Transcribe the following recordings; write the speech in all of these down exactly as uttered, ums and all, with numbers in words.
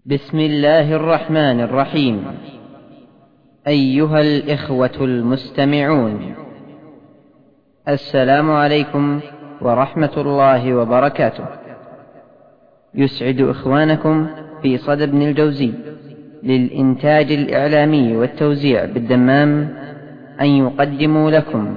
بسم الله الرحمن الرحيم. أيها الإخوة المستمعون، السلام عليكم ورحمة الله وبركاته. يسعد إخوانكم في صدى ابن الجوزي للإنتاج الإعلامي والتوزيع بالدمام أن يقدموا لكم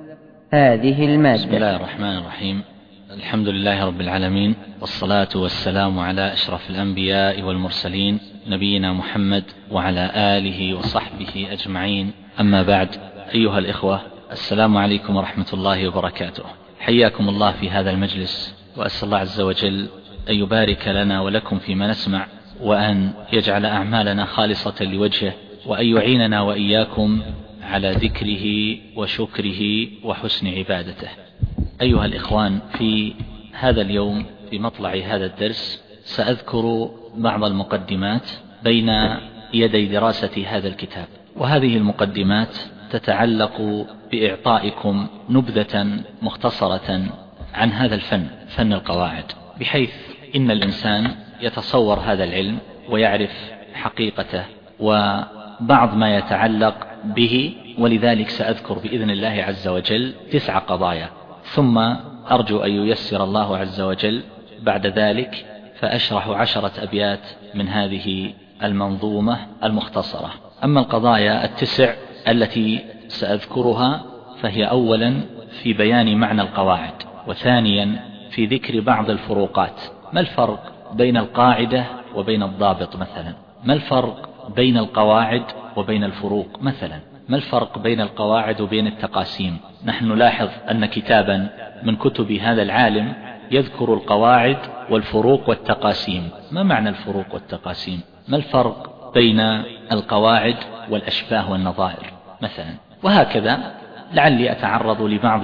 هذه المادة. بسم الله الرحمن الرحيم. الحمد لله رب العالمين، والصلاة والسلام على أشرف الأنبياء والمرسلين نبينا محمد وعلى آله وصحبه أجمعين، أما بعد. أيها الإخوة، السلام عليكم ورحمة الله وبركاته. حياكم الله في هذا المجلس، وأسأل الله عز وجل أن يبارك لنا ولكم فيما نسمع، وأن يجعل أعمالنا خالصة لوجهه، وأن يعيننا وإياكم على ذكره وشكره وحسن عبادته. أيها الإخوان، في هذا اليوم في مطلع هذا الدرس سأذكر بعض المقدمات بين يدي دراسة هذا الكتاب، وهذه المقدمات تتعلق بإعطائكم نبذة مختصرة عن هذا الفن، فن القواعد، بحيث إن الإنسان يتصور هذا العلم ويعرف حقيقته وبعض ما يتعلق به. ولذلك سأذكر بإذن الله عز وجل تسع قضايا، ثم أرجو أن ييسر الله عز وجل بعد ذلك فأشرح عشرة أبيات من هذه المنظومة المختصرة. أما القضايا التسع التي سأذكرها فهي أولا في بيان معنى القواعد، وثانيا في ذكر بعض الفروقات. ما الفرق بين القاعدة وبين الضابط مثلا؟ ما الفرق بين القواعد وبين الفروق مثلا؟ ما الفرق بين القواعد وبين التقاسيم؟ نحن نلاحظ أن كتابا من كتب هذا العالم يذكر القواعد والفروق والتقاسيم. ما معنى الفروق والتقاسيم؟ ما الفرق بين القواعد والأشباه والنظائر مثلا؟ وهكذا لعلي أتعرض لبعض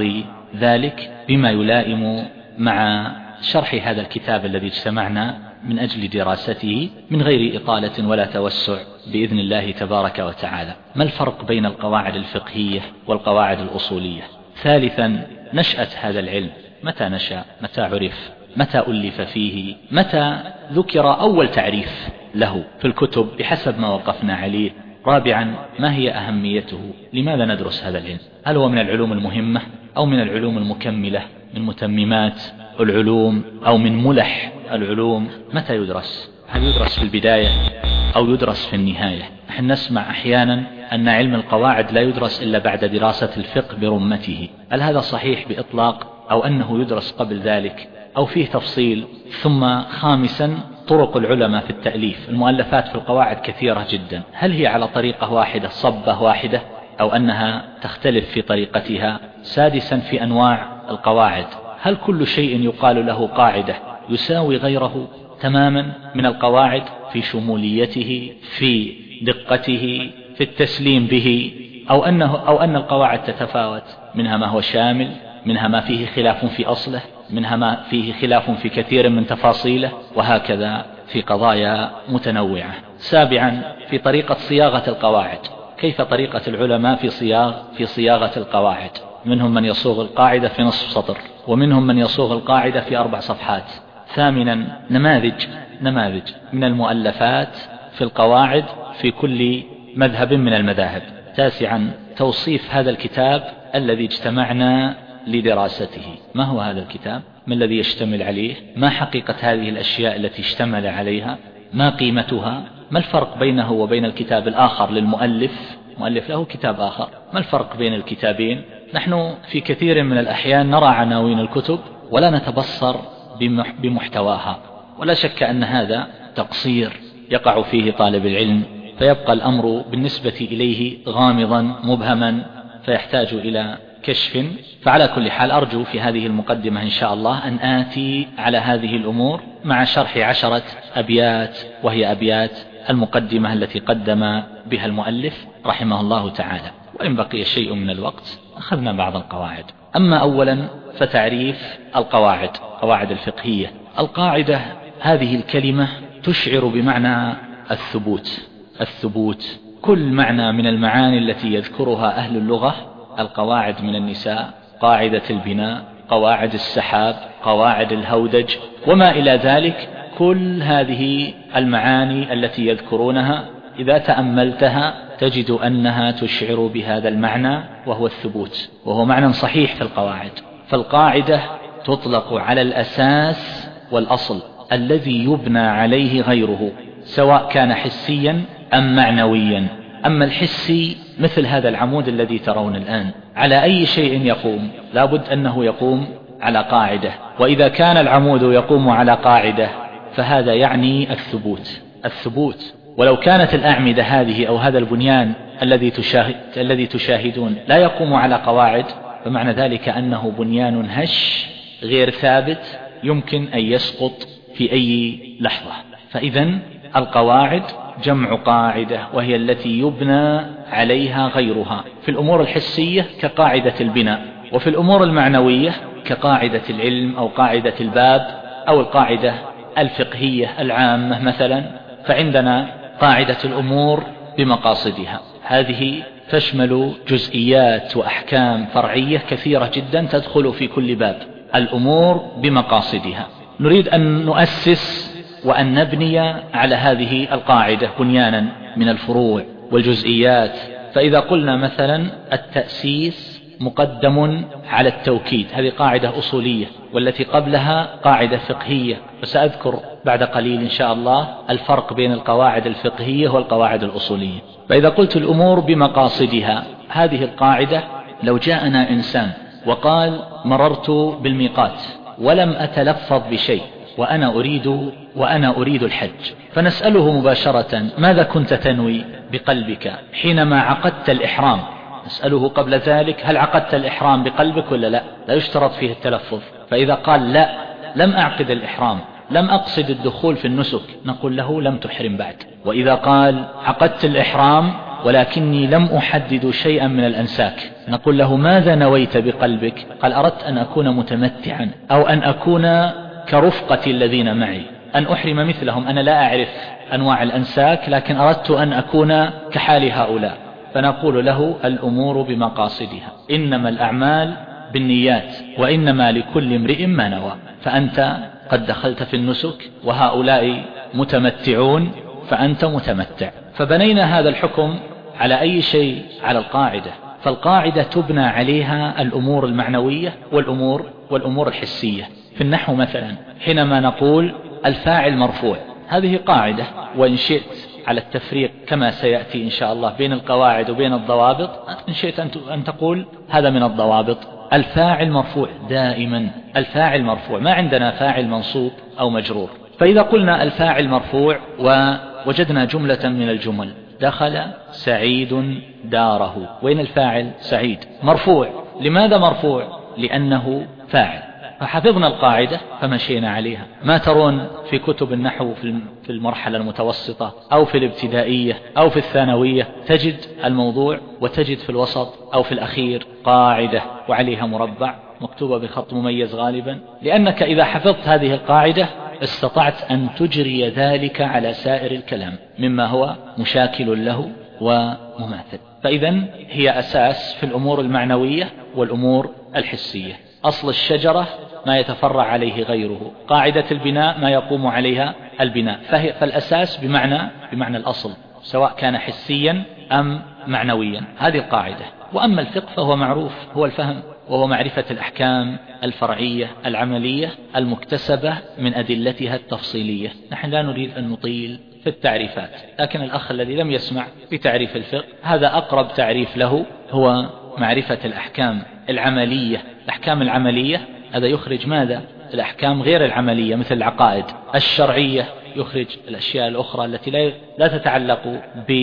ذلك بما يلائم مع شرح هذا الكتاب الذي اجتمعنا من أجل دراسته من غير إطالة ولا توسع بإذن الله تبارك وتعالى. ما الفرق بين القواعد الفقهية والقواعد الأصولية؟ ثالثا، نشأة هذا العلم، متى نشأ؟ متى عرف؟ متى ألف فيه؟ متى ذكر أول تعريف له في الكتب بحسب ما وقفنا عليه؟ رابعا، ما هي أهميته؟ لماذا ندرس هذا العلم؟ هل هو من العلوم المهمة أو من العلوم المكملة، من متممات العلوم أو من ملح العلوم؟ متى يدرس؟ هل يدرس في البداية أو يدرس في النهاية؟ نحن نسمع أحيانا أن علم القواعد لا يدرس إلا بعد دراسة الفقه برمته. هل هذا صحيح بإطلاق، أو أنه يدرس قبل ذلك، أو فيه تفصيل؟ ثم خامسا، طرق العلماء في التأليف. المؤلفات في القواعد كثيرة جدا، هل هي على طريقة واحدة، صبة واحدة، أو أنها تختلف في طريقتها؟ سادسا، في أنواع القواعد، هل كل شيء يقال له قاعدة يساوي غيره تماما من القواعد في شموليته، في دقته، في التسليم به، أو أنه أو أن القواعد تتفاوت، منها ما هو شامل، منها ما فيه خلاف في أصله، منها ما فيه خلاف في كثير من تفاصيله، وهكذا في قضايا متنوعة. سابعا، في طريقة صياغة القواعد، كيف طريقة العلماء في صياغ في صياغة القواعد؟ منهم من يصوغ القاعدة في نصف سطر، ومنهم من يصوغ القاعدة في أربع صفحات. ثامنا، نماذج نماذج من المؤلفات في القواعد في كل مذهب من المذاهب. تاسعا، توصيف هذا الكتاب الذي اجتمعنا لدراسته. ما هو هذا الكتاب؟ ما الذي يشتمل عليه؟ ما حقيقة هذه الأشياء التي اشتمل عليها؟ ما قيمتها؟ ما الفرق بينه وبين الكتاب الآخر للمؤلف؟ مؤلف له كتاب آخر، ما الفرق بين الكتابين؟ نحن في كثير من الأحيان نرى عناوين الكتب ولا نتبصر بمحتواها، ولا شك أن هذا تقصير يقع فيه طالب العلم، فيبقى الأمر بالنسبة إليه غامضا مبهما فيحتاج إلى كشف. فعلى كل حال أرجو في هذه المقدمة إن شاء الله أن آتي على هذه الأمور مع شرح عشرة أبيات، وهي أبيات المقدمة التي قدم بها المؤلف رحمه الله تعالى. وإن بقي شيء من الوقت أخذنا بعض القواعد. أما أولا فتعريف القواعد، قواعد الفقهية. القاعدة هذه الكلمة تشعر بمعنى الثبوت الثبوت كل معنى من المعاني التي يذكرها أهل اللغة. القواعد من النساء، قاعدة البناء، قواعد السحاب، قواعد الهودج، وما إلى ذلك، كل هذه المعاني التي يذكرونها إذا تأملتها تجد أنها تشعر بهذا المعنى، وهو الثبوت، وهو معنى صحيح في القواعد. فالقاعدة تطلق على الأساس والأصل الذي يبنى عليه غيره، سواء كان حسيا أم معنويا. أما الحسي مثل هذا العمود الذي ترون الآن، على أي شيء يقوم؟ لابد أنه يقوم على قاعدة، وإذا كان العمود يقوم على قاعدة فهذا يعني الثبوت الثبوت ولو كانت الأعمدة هذه أو هذا البنيان الذي تشاهد الذي تشاهدون لا يقوم على قواعد، فمعنى ذلك أنه بنيان هش غير ثابت يمكن أن يسقط في أي لحظة. فإذن القواعد جمع قاعدة، وهي التي يبنى عليها غيرها في الأمور الحسية كقاعدة البناء، وفي الأمور المعنوية كقاعدة العلم أو قاعدة الباب أو القاعدة الفقهية العامة مثلا. فعندنا قاعدة الأمور بمقاصدها، هذه تشمل جزئيات وأحكام فرعية كثيرة جدا تدخل في كل باب. الأمور بمقاصدها، نريد أن نؤسس وأن نبني على هذه القاعدة بنيانا من الفروع والجزئيات. فإذا قلنا مثلا التأسيس مقدم على التوكيد، هذه قاعدة أصولية، والتي قبلها قاعدة فقهية، وسأذكر بعد قليل إن شاء الله الفرق بين القواعد الفقهية والقواعد الأصولية. فإذا قلت الأمور بمقاصدها، هذه القاعدة لو جاءنا إنسان وقال مررت بالميقات ولم أتلفظ بشيء وأنا أريد وأنا أريد الحج، فنسأله مباشرة ماذا كنت تنوي بقلبك حينما عقدت الإحرام؟ نسأله قبل ذلك هل عقدت الإحرام بقلبك ولا لا؟ لا يشترط فيه التلفظ. فإذا قال لا، لم أعقد الإحرام، لم أقصد الدخول في النسك، نقول له لم تحرم بعد. وإذا قال عقدت الإحرام ولكني لم أحدد شيئا من الأنساك، نقول له ماذا نويت بقلبك؟ قال أردت أن أكون متمتعا، أو أن أكون كرفقة الذين معي، أن أحرم مثلهم، أنا لا أعرف أنواع الأنساك لكن أردت أن أكون كحال هؤلاء. فنقول له الأمور بمقاصدها، إنما الأعمال بالنيات وإنما لكل امرئ ما نوى. فأنت قد دخلت في النسك وهؤلاء متمتعون فأنت متمتع. فبنينا هذا الحكم على أي شيء؟ على القاعدة. فالقاعدة تبنى عليها الأمور المعنوية والأمور والأمور الحسية. في النحو مثلا حينما نقول الفاعل مرفوع، هذه قاعدة، وإن شئت على التفريق كما سيأتي إن شاء الله بين القواعد وبين الضوابط، إن شئت أن تقول هذا من الضوابط. الفاعل مرفوع دائما، الفاعل مرفوع، ما عندنا فاعل منصوب أو مجرور. فإذا قلنا الفاعل مرفوع ووجدنا جملة من الجمل دخل سعيد داره، وين الفاعل؟ سعيد، مرفوع. لماذا مرفوع؟ لأنه فاعل. فحفظنا القاعدة فمشينا عليها. ما ترون في كتب النحو في المرحلة المتوسطة أو في الابتدائية أو في الثانوية تجد الموضوع، وتجد في الوسط أو في الأخير قاعدة وعليها مربع مكتوبة بخط مميز غالبا، لأنك إذا حفظت هذه القاعدة استطعت أن تجري ذلك على سائر الكلام مما هو مشاكل له ومماثل. فإذن هي أساس في الأمور المعنوية والأمور الحسية. أصل الشجرة ما يتفرع عليه غيره، قاعدة البناء ما يقوم عليها البناء. فهي فالأساس بمعنى بمعنى الأصل، سواء كان حسيا أم معنويا، هذه القاعدة. وأما الفقه فهو معروف، هو الفهم، وهو معرفة الأحكام الفرعية العملية المكتسبة من أدلتها التفصيلية. نحن لا نريد أن نطيل في التعريفات، لكن الأخ الذي لم يسمع بتعريف الفقه هذا أقرب تعريف له هو معرفة الأحكام العملية. الأحكام العملية هذا يخرج ماذا؟ الأحكام غير العملية مثل العقائد. الشرعية يخرج الأشياء الأخرى التي لا لا تتعلق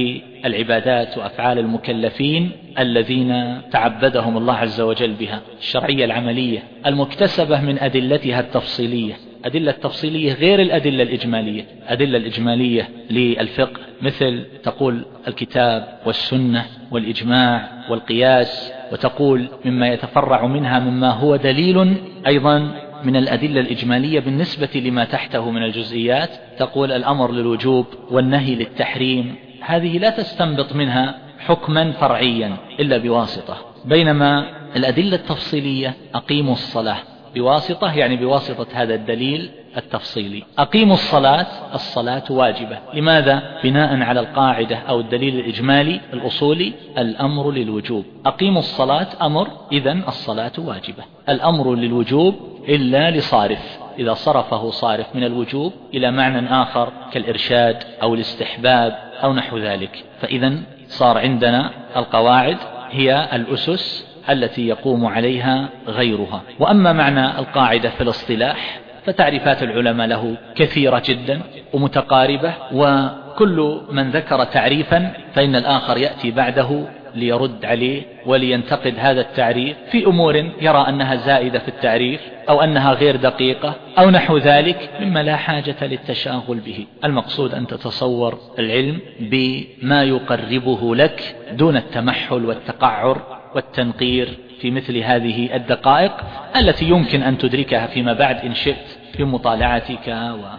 بالعبادات وأفعال المكلفين الذين تعبدهم الله عز وجل بها. الشرعية العملية المكتسبة من أدلتها التفصيلية. أدلة تفصيلية غير الأدلة الإجمالية. أدلة الإجمالية للفقه مثل تقول الكتاب والسنة والإجماع والقياس، وتقول مما يتفرع منها مما هو دليل أيضا من الأدلة الإجمالية بالنسبة لما تحته من الجزئيات، تقول الأمر للوجوب والنهي للتحريم. هذه لا تستنبط منها حكما فرعيا إلا بواسطة، بينما الأدلة التفصيلية أقيموا الصلاة بواسطة، يعني بواسطة هذا الدليل التفصيلي. أقيموا الصلاة، الصلاة واجبة. لماذا؟ بناء على القاعدة أو الدليل الإجمالي الأصولي، الأمر للوجوب. أقيموا الصلاة أمر، إذن الصلاة واجبة. الأمر للوجوب إلا لصارف، إذا صرفه صارف من الوجوب إلى معنى آخر كالإرشاد أو الاستحباب أو نحو ذلك، فإذن صار عندنا القواعد هي الأسس التي يقوم عليها غيرها. وأما معنى القاعدة في الاصطلاح فتعريفات العلماء له كثيرة جدا ومتقاربة، وكل من ذكر تعريفا فإن الآخر يأتي بعده ليرد عليه ولينتقد هذا التعريف في أمور يرى أنها زائدة في التعريف أو أنها غير دقيقة أو نحو ذلك مما لا حاجة للتشاغل به. المقصود أن تتصور العلم بما يقربه لك دون التمحل والتقعر والتنقير في مثل هذه الدقائق التي يمكن أن تدركها فيما بعد إن شئت بمطالعتك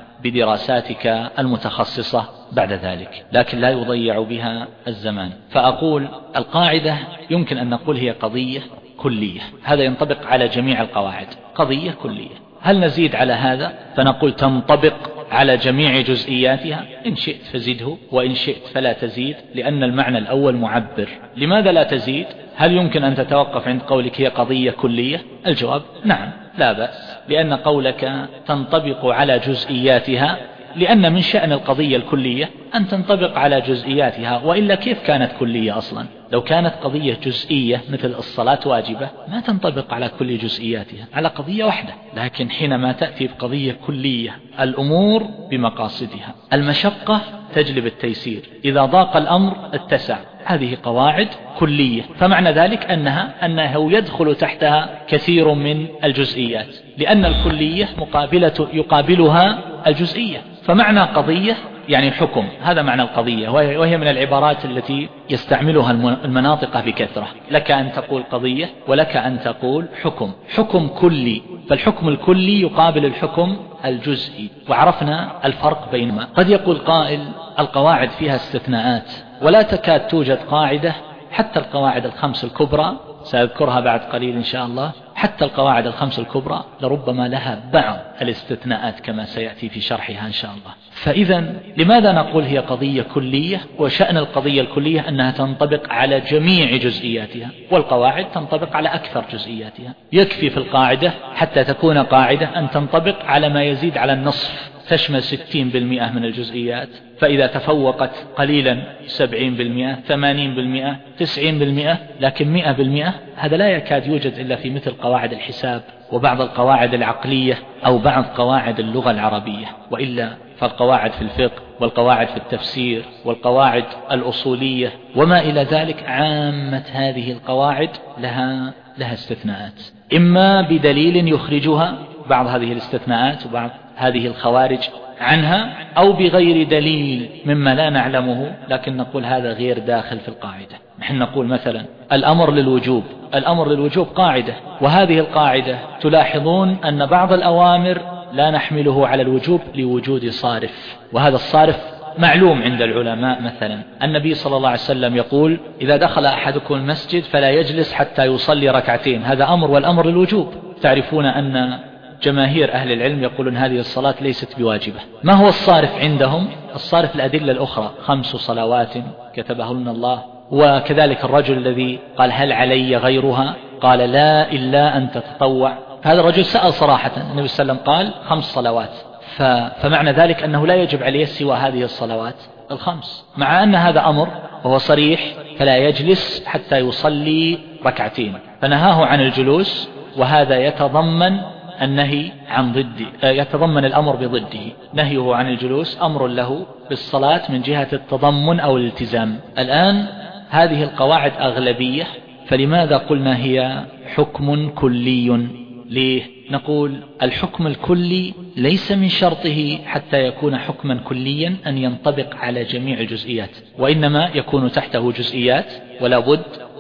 وبدراساتك المتخصصة بعد ذلك، لكن لا يضيع بها الزمان. فأقول القاعدة يمكن أن نقول هي قضية كلية، هذا ينطبق على جميع القواعد، قضية كلية. هل نزيد على هذا فنقول تنطبق على جميع جزئياتها؟ إن شئت فزده وإن شئت فلا تزيد، لأن المعنى الأول معبر. لماذا لا تزيد؟ هل يمكن أن تتوقف عند قولك هي قضية كلية؟ الجواب نعم لا بأس، لأن قولك تنطبق على جزئياتها، لأن من شأن القضية الكلية أن تنطبق على جزئياتها، وإلا كيف كانت كلية أصلا؟ لو كانت قضية جزئية مثل الصلاة واجبة ما تنطبق على كل جزئياتها، على قضية واحدة. لكن حينما تأتي بقضية كلية الأمور بمقاصدها، المشقة تجلب التيسير، إذا ضاق الأمر اتسع. هذه قواعد كلية، فمعنى ذلك أنها أنه يدخل تحتها كثير من الجزئيات، لأن الكلية مقابلة يقابلها الجزئية. فمعنى قضية يعني حكم، هذا معنى القضية، وهي من العبارات التي يستعملها المناطق بكثرة. لك أن تقول قضية ولك أن تقول حكم، حكم كلي، فالحكم الكلي يقابل الحكم الجزئي، وعرفنا الفرق بينهما. قد يقول قائل القواعد فيها استثناءات، ولا تكاد توجد قاعدة، حتى القواعد الخمس الكبرى سأذكرها بعد قليل إن شاء الله، حتى القواعد الخمس الكبرى لربما لها بعض الاستثناءات كما سيأتي في شرحها إن شاء الله. فإذا لماذا نقول هي قضية كلية؟ وشأن القضية الكلية أنها تنطبق على جميع جزئياتها، والقواعد تنطبق على أكثر جزئياتها. يكفي في القاعدة حتى تكون قاعدة أن تنطبق على ما يزيد على النصف، تشمل ستين بالمئة من الجزئيات، فإذا تفوقت قليلا سبعين بالمئة، ثمانين بالمئة، تسعين بالمئة، لكن مئة بالمئة هذا لا يكاد يوجد إلا في مثل قواعد الحساب وبعض القواعد العقلية أو بعض قواعد اللغة العربية، وإلا فالقواعد في الفقه والقواعد في التفسير والقواعد الأصولية وما إلى ذلك، عامة هذه القواعد لها لها استثناءات، إما بدليل يخرجها بعض هذه الاستثناءات وبعض هذه الخوارج عنها، أو بغير دليل مما لا نعلمه لكن نقول هذا غير داخل في القاعدة. نحن نقول مثلا الأمر للوجوب، الأمر للوجوب قاعدة، وهذه القاعدة تلاحظون أن بعض الأوامر لا نحمله على الوجوب لوجود صارف، وهذا الصارف معلوم عند العلماء. مثلا النبي صلى الله عليه وسلم يقول إذا دخل أحدكم المسجد فلا يجلس حتى يصلي ركعتين، هذا أمر، والأمر للوجوب. تعرفون أن جماهير أهل العلم يقولون هذه الصلاة ليست بواجبة. ما هو الصارف عندهم؟ الصارف الأدلة الأخرى، خمس صلوات كتبهن الله، وكذلك الرجل الذي قال هل علي غيرها؟ قال لا إلا أن تتطوع. هذا الرجل سأل صراحة، النبي صلى الله عليه وسلم قال خمس صلوات، فمعنى ذلك أنه لا يجب عليه سوى هذه الصلوات الخمس، مع أن هذا أمر وهو صريح، فلا يجلس حتى يصلي ركعتين، فنهاه عن الجلوس، وهذا يتضمن النهي عن ضده، يتضمن الأمر بضده. نهيه عن الجلوس أمر له بالصلاة من جهة التضمن أو الالتزام. الآن هذه القواعد أغلبية، فلماذا قلنا هي حكم كلي؟ ليه؟ نقول الحكم الكلي ليس من شرطه حتى يكون حكما كليا أن ينطبق على جميع الجزئيات، وإنما يكون تحته جزئيات ولا بد،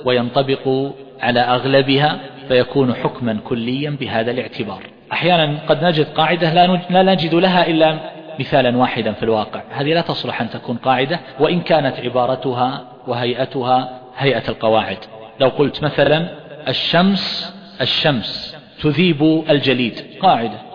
وينطبق على أغلبها فيكون حكما كليا بهذا الاعتبار. أحيانا قد نجد قاعدة لا نجد لها إلا مثالا واحدا في الواقع، هذه لا تصلح أن تكون قاعدة وإن كانت عبارتها وهيئتها هيئة القواعد. لو قلت مثلا الشمس الشمس تذيب الجليد، قاعدة،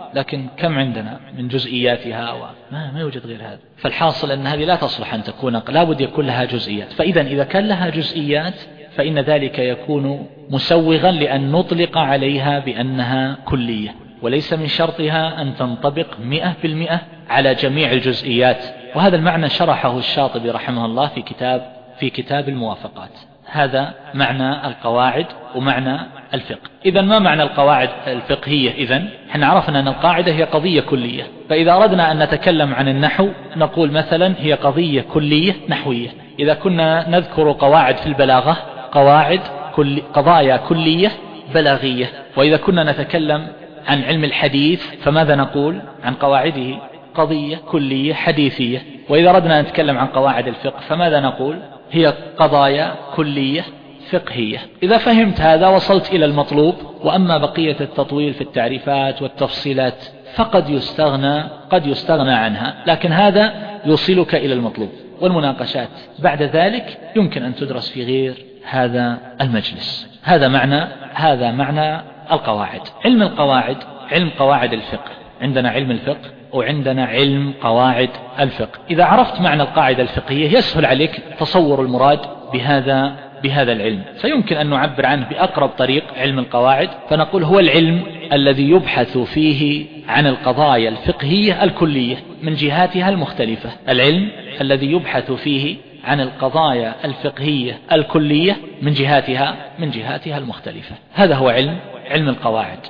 لكن كم عندنا من جزئياتها وما ما يوجد غير هذا. فالحاصل أن هذه لا تصلح أن تكون، لا بد يكون لها جزئيات. فإذا إذا كان لها جزئيات فإن ذلك يكون مسوغا لأن نطلق عليها بأنها كلية، وليس من شرطها أن تنطبق مئة بالمئة على جميع الجزئيات. وهذا المعنى شرحه الشاطبي رحمه الله في كتاب في كتاب الموافقات. هذا معنى القواعد ومعنى الفقه. إذن ما معنى القواعد الفقهية؟ إذن احنا عرفنا أن القاعدة هي قضية كلية، فإذا أردنا أن نتكلم عن النحو نقول مثلا هي قضية كلية نحوية. إذا كنا نذكر قواعد في البلاغة قواعد كل قضايا كلية بلاغية. وإذا كنا نتكلم عن علم الحديث فماذا نقول عن قواعده؟ قضية كلية حديثية. وإذا أردنا أن نتكلم عن قواعد الفقه فماذا نقول؟ هي قضايا كلية فقهية. إذا فهمت هذا وصلت إلى المطلوب. وأما بقية التطويل في التعريفات والتفصيلات فقد يستغنى قد يستغنى عنها، لكن هذا يوصلك إلى المطلوب. والمناقشات بعد ذلك يمكن أن تدرس في غير هذا المجلس. هذا معنى هذا معنى القواعد. علم القواعد علم قواعد الفقه. عندنا علم الفقه وعندنا علم قواعد الفقه. إذا عرفت معنى القاعدة الفقهية يسهل عليك تصور المراد بهذا بهذا العلم، فيمكن أن نعبر عنه بأقرب طريق علم القواعد، فنقول هو العلم الذي يبحث فيه عن القضايا الفقهية الكلية من جهاتها المختلفة. العلم الذي يبحث فيه عن القضايا الفقهية الكلية من جهاتها من جهاتها المختلفة. هذا هو علم علم القواعد.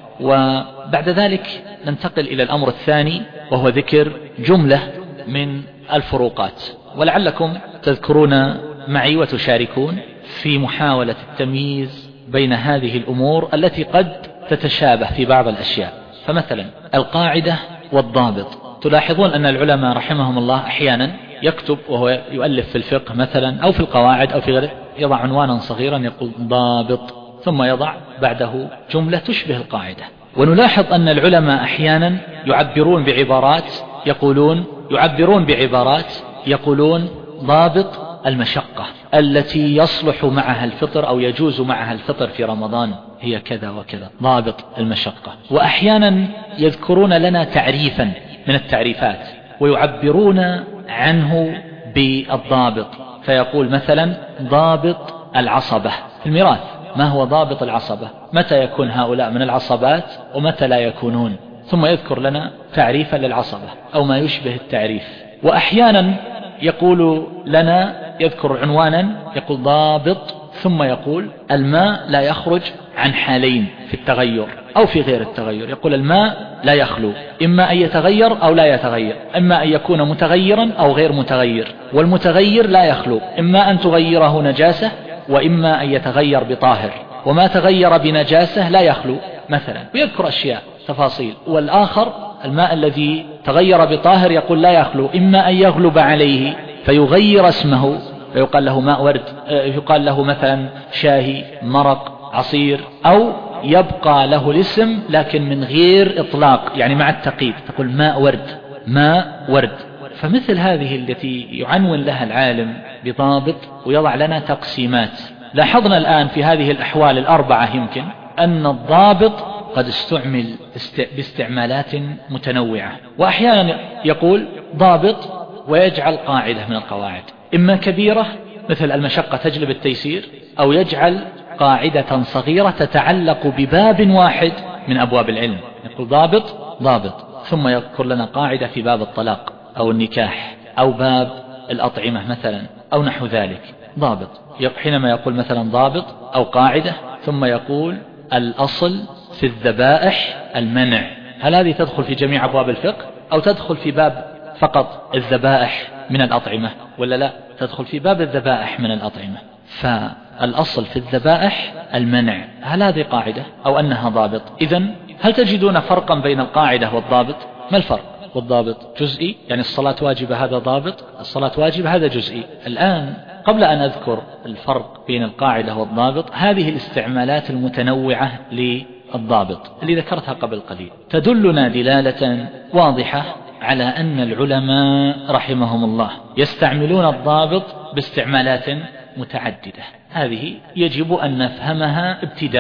وبعد ذلك ننتقل إلى الأمر الثاني، وهو ذكر جملة من الفروقات. ولعلكم تذكرون معي وتشاركون في محاولة التمييز بين هذه الأمور التي قد تتشابه في بعض الأشياء. فمثلا القاعدة والضابط، تلاحظون أن العلماء رحمهم الله أحيانا يكتب وهو يؤلف في الفقه مثلا أو في القواعد أو في غيره يضع عنوانا صغيرا يقول ضابط، ثم يضع بعده جملة تشبه القاعدة. ونلاحظ أن العلماء أحيانا يعبرون بعبارات يقولون يعبرون بعبارات يقولون ضابط المشقة التي يصلح معها الفطر أو يجوز معها الفطر في رمضان هي كذا وكذا، ضابط المشقة. وأحيانا يذكرون لنا تعريفا من التعريفات ويعبرون عنه بالضابط، فيقول مثلا ضابط العصبة في الميراث. ما هو ضابط العصبة؟ متى يكون هؤلاء من العصبات ومتى لا يكونون؟ ثم يذكر لنا تعريفا للعصبة أو ما يشبه التعريف. وأحيانا يقول لنا يذكر عنوانا يقول ضابط، ثم يقول الماء لا يخرج عن حالين في التغير أو في غير التغير. يقول الماء لا يخلو، إما أن يتغير أو لا يتغير، إما أن يكون متغيرا أو غير متغير، والمتغير لا يخلو، إما أن تغيره نجاسة وإما أن يتغير بطاهر، وما تغير بنجاسة لا يخلو مثلا، ويذكر أشياء تفاصيل. والآخر الماء الذي تغير بطاهر يقول لا يخلو، إما أن يغلب عليه فيغير اسمه فيقال له ماء ورد، يقال له مثلا شاهي، مرق، عصير، أو يبقى له الاسم لكن من غير إطلاق، يعني مع التقييد، تقول ماء ورد ماء ورد. فمثل هذه التي يعنون لها العالم بضابط ويضع لنا تقسيمات. لاحظنا الآن في هذه الأحوال الأربعة يمكن أن الضابط قد استعمل باستعمالات متنوعة. وأحيانا يقول ضابط ويجعل قاعدة من القواعد، إما كبيرة مثل المشقة تجلب التيسير، أو يجعل قاعدة صغيرة تتعلق بباب واحد من أبواب العلم، يقول ضابط ضابط، ثم يذكر لنا قاعدة في باب الطلاق أو النكاح أو باب الأطعمة مثلا أو نحو ذلك. ضابط حينما يقول مثلا ضابط أو قاعدة ثم يقول الأصل في الذبائح المنع، هل هذه تدخل في جميع أبواب الفقه أو تدخل في باب فقط الذبائح من الأطعمة، ولا لا تدخل في باب الذبائح من الأطعمة؟ فالأصل في الذبائح المنع، هل هذه قاعدة أو أنها ضابط؟ إذن هل تجدون فرقا بين القاعدة والضابط؟ ما الفرق؟ والضابط جزئي، يعني الصلاة واجبة هذا ضابط، الصلاة واجبة هذا جزئي. الآن قبل أن أذكر الفرق بين القاعدة والضابط، هذه الاستعمالات المتنوعة للضابط اللي ذكرتها قبل قليل تدلنا دلالة واضحة على أن العلماء رحمهم الله يستعملون الضابط باستعمالات متعددة. هذه يجب أن نفهمها ابتداء.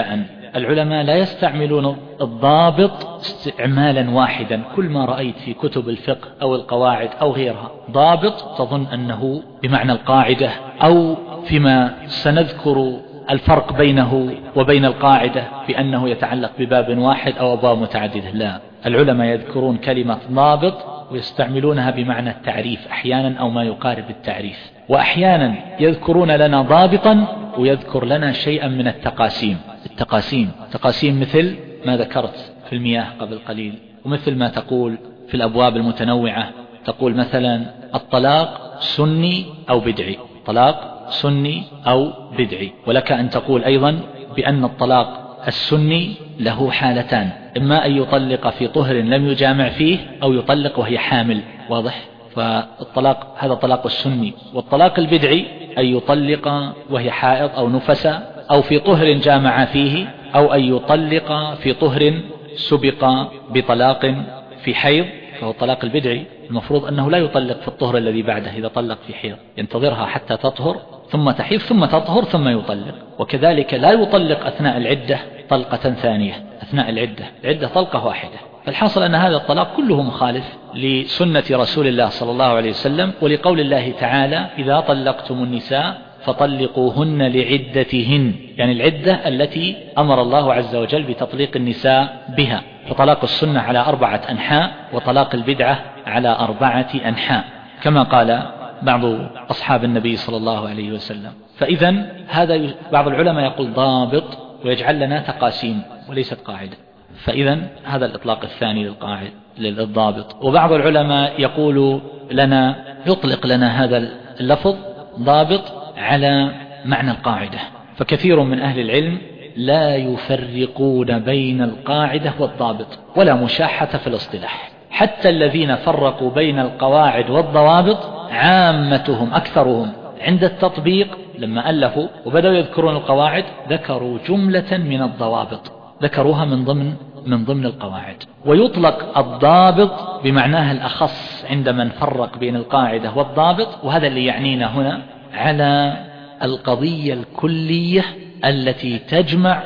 العلماء لا يستعملون الضابط استعمالا واحدا. كل ما رأيت في كتب الفقه أو القواعد أو غيرها ضابط تظن أنه بمعنى القاعدة، أو فيما سنذكر الفرق بينه وبين القاعدة بأنه يتعلق بباب واحد أو أبواب متعددة. لا، العلماء يذكرون كلمة ضابط ويستعملونها بمعنى التعريف أحيانا أو ما يقارب التعريف، وأحيانا يذكرون لنا ضابطا ويذكر لنا شيئا من التقاسيم. التقاسيم تقاسيم مثل ما ذكرت في المياه قبل قليل، ومثل ما تقول في الأبواب المتنوعة، تقول مثلا الطلاق سني أو بدعي، طلاق سني أو بدعي. ولك أن تقول أيضا بأن الطلاق السني له حالتان، إما أن يطلق في طهر لم يجامع فيه أو يطلق وهي حامل. واضح؟ فالطلاق هذا طلاق السني. والطلاق البدعي أن يطلق وهي حائض أو نفسة أو في طهر جامع فيه، أو أن يطلق في طهر سبق بطلاق في حيض، فهو الطلاق البدعي. المفروض أنه لا يطلق في الطهر الذي بعده، إذا طلق في حيض ينتظرها حتى تطهر ثم تحيض ثم تطهر ثم يطلق. وكذلك لا يطلق أثناء العدة طلقة ثانية، أثناء العدة العدة طلقة واحدة. فالحاصل أن هذا الطلاق كله مخالف لسنة رسول الله صلى الله عليه وسلم، ولقول الله تعالى إذا طلقتم النساء فطلقوهن لعدتهن، يعني العدة التي أمر الله عز وجل بتطليق النساء بها. فطلاق السنة على أربعة أنحاء، وطلاق البدعة على أربعة أنحاء كما قال بعض أصحاب النبي صلى الله عليه وسلم. فإذا هذا بعض العلماء يقول ضابط ويجعل لنا تقاسيم وليست قاعدة. فإذا هذا الإطلاق الثاني للقاعدة للضابط. وبعض العلماء يقول لنا يطلق لنا هذا اللفظ ضابط على معنى القاعدة. فكثير من أهل العلم لا يفرقون بين القاعدة والضابط ولا مشاحة في الاصطلاح. حتى الذين فرقوا بين القواعد والضوابط عامتهم أكثرهم عند التطبيق لما ألفوا وبدأوا يذكرون القواعد ذكروا جملة من الضوابط، ذكروها من ضمن من ضمن القواعد. ويطلق الضابط بمعناه الأخص عند من فرق بين القاعدة والضابط، وهذا اللي يعنينا هنا، على القضية الكلية التي تجمع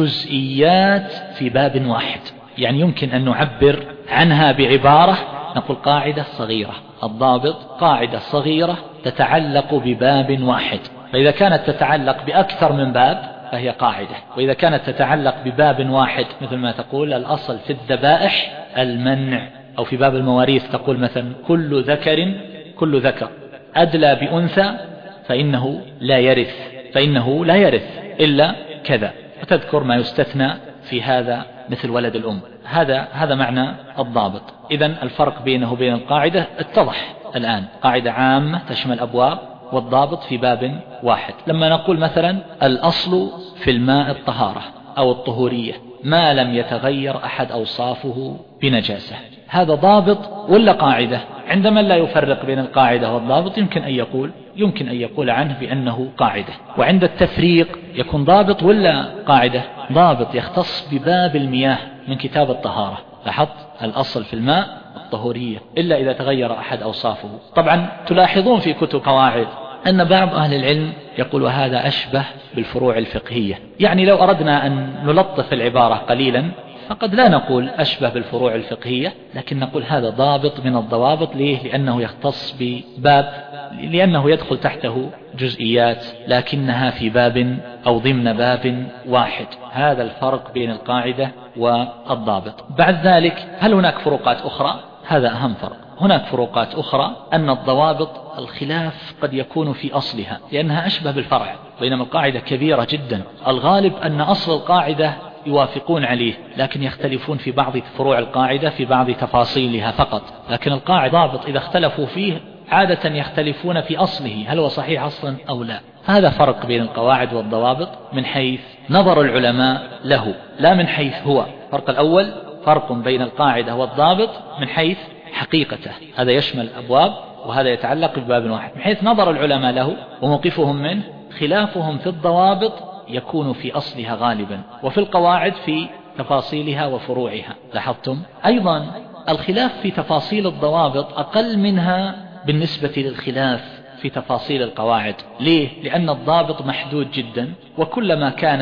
جزئيات في باب واحد. يعني يمكن أن نعبر عنها بعبارة نقول قاعدة صغيرة. الضابط قاعدة صغيرة تتعلق بباب واحد، فإذا كانت تتعلق بأكثر من باب فهي قاعدة، وإذا كانت تتعلق بباب واحد مثل ما تقول الأصل في الذبائح المنع، أو في باب المواريث تقول مثلا كل ذكر كل ذكر أدلى بأنثى فإنه لا يرث فإنه لا يرث إلا كذا، وتذكر ما يستثنى في هذا مثل ولد الأم. هذا هذا معنى الضابط. إذن الفرق بينه وبين القاعدة اتضح الآن. قاعدة عامة تشمل أبواب، والضابط في باب واحد. لما نقول مثلا الأصل في الماء الطهارة أو الطهورية ما لم يتغير أحد أوصافه بنجاسة، هذا ضابط ولا قاعدة؟ عندما لا يفرق بين القاعدة والضابط يمكن أن يقول يمكن أن يقول عنه بأنه قاعدة. وعند التفريق يكون ضابط ولا قاعدة؟ ضابط يختص بباب المياه من كتاب الطهارة. لاحظت الأصل في الماء الطهورية إلا إذا تغير أحد أوصافه. طبعا تلاحظون في كتب قواعد أن بعض أهل العلم يقول هذا أشبه بالفروع الفقهية. يعني لو أردنا أن نلطف العبارة قليلا فقد لا نقول أشبه بالفروع الفقهية، لكن نقول هذا ضابط من الضوابط. ليه؟ لأنه يختص بباب، لأنه يدخل تحته جزئيات لكنها في باب أو ضمن باب واحد. هذا الفرق بين القاعدة والضابط. بعد ذلك هل هناك فروقات أخرى؟ هذا أهم فرق. هناك فروقات أخرى أن الضوابط الخلاف قد يكون في أصلها لأنها أشبه بالفرع، بينما القاعدة كبيرة جدا. الغالب أن أصل القاعدة يوافقون عليه، لكن يختلفون في بعض فروع القاعدة في بعض تفاصيلها فقط. لكن القاعدة ضابط إذا اختلفوا فيه عادة يختلفون في أصله، هل هو صحيح أصلا أو لا. هذا فرق بين القواعد والضوابط من حيث نظر العلماء له، لا من حيث هو. الفرق الأول فرق بين القاعدة والضابط من حيث حقيقته، هذا يشمل الأبواب وهذا يتعلق بباب واحد. من حيث نظر العلماء له وموقفهم منه، خلافهم في الضوابط يكون في أصلها غالبا، وفي القواعد في تفاصيلها وفروعها. لاحظتم أيضا الخلاف في تفاصيل الضوابط أقل منها بالنسبة للخلاف في تفاصيل القواعد. ليه؟ لأن الضابط محدود جدا، وكلما كانت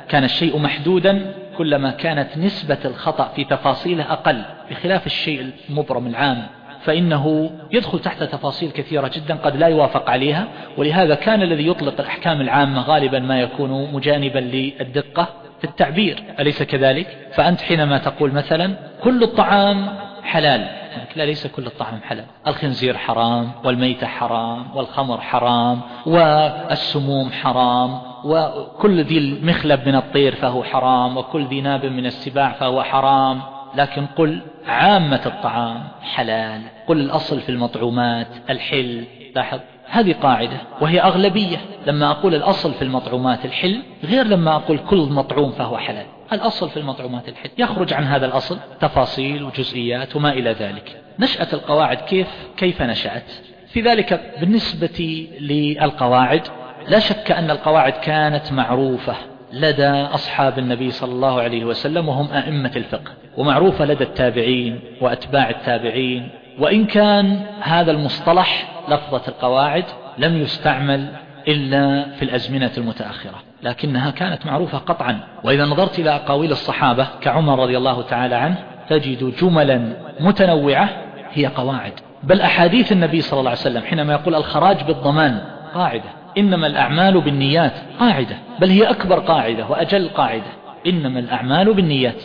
كان الشيء محدودا كلما كانت نسبة الخطأ في تفاصيله أقل، بخلاف الشيء المبرم العام فإنه يدخل تحت تفاصيل كثيرة جدا قد لا يوافق عليها. ولهذا كان الذي يطلق الأحكام العامة غالبا ما يكون مجانبا للدقة في التعبير، أليس كذلك؟ فأنت حينما تقول مثلا كل الطعام حلال، لا، ليس كل الطعام حلال، الخنزير حرام، والميتة حرام، والخمر حرام، والسموم حرام، وكل ذي المخلب من الطير فهو حرام، وكل ذي ناب من السباع فهو حرام. لكن قل عامة الطعام حلال، قل الأصل في المطعومات الحل. لاحظ هذه قاعدة وهي أغلبية. لما أقول الأصل في المطعومات الحل غير لما أقول كل مطعوم فهو حلال. الأصل في المطعومات الحل، يخرج عن هذا الأصل تفاصيل وجزئيات وما إلى ذلك. نشأة القواعد كيف كيف نشأت؟ في ذلك بالنسبة للقواعد لا شك أن القواعد كانت معروفة لدى أصحاب النبي صلى الله عليه وسلم وهم أئمة الفقه، ومعروفة لدى التابعين وأتباع التابعين، وإن كان هذا المصطلح لفظة القواعد لم يستعمل إلا في الأزمنة المتأخرة، لكنها كانت معروفة قطعا. وإذا نظرت إلى أقاويل الصحابة كعمر رضي الله تعالى عنه تجد جملا متنوعة هي قواعد. بل أحاديث النبي صلى الله عليه وسلم حينما يقول الخراج بالضمان قاعدة، إنما الأعمال بالنيات قاعدة، بل هي أكبر قاعدة وأجل قاعدة، إنما الأعمال بالنيات.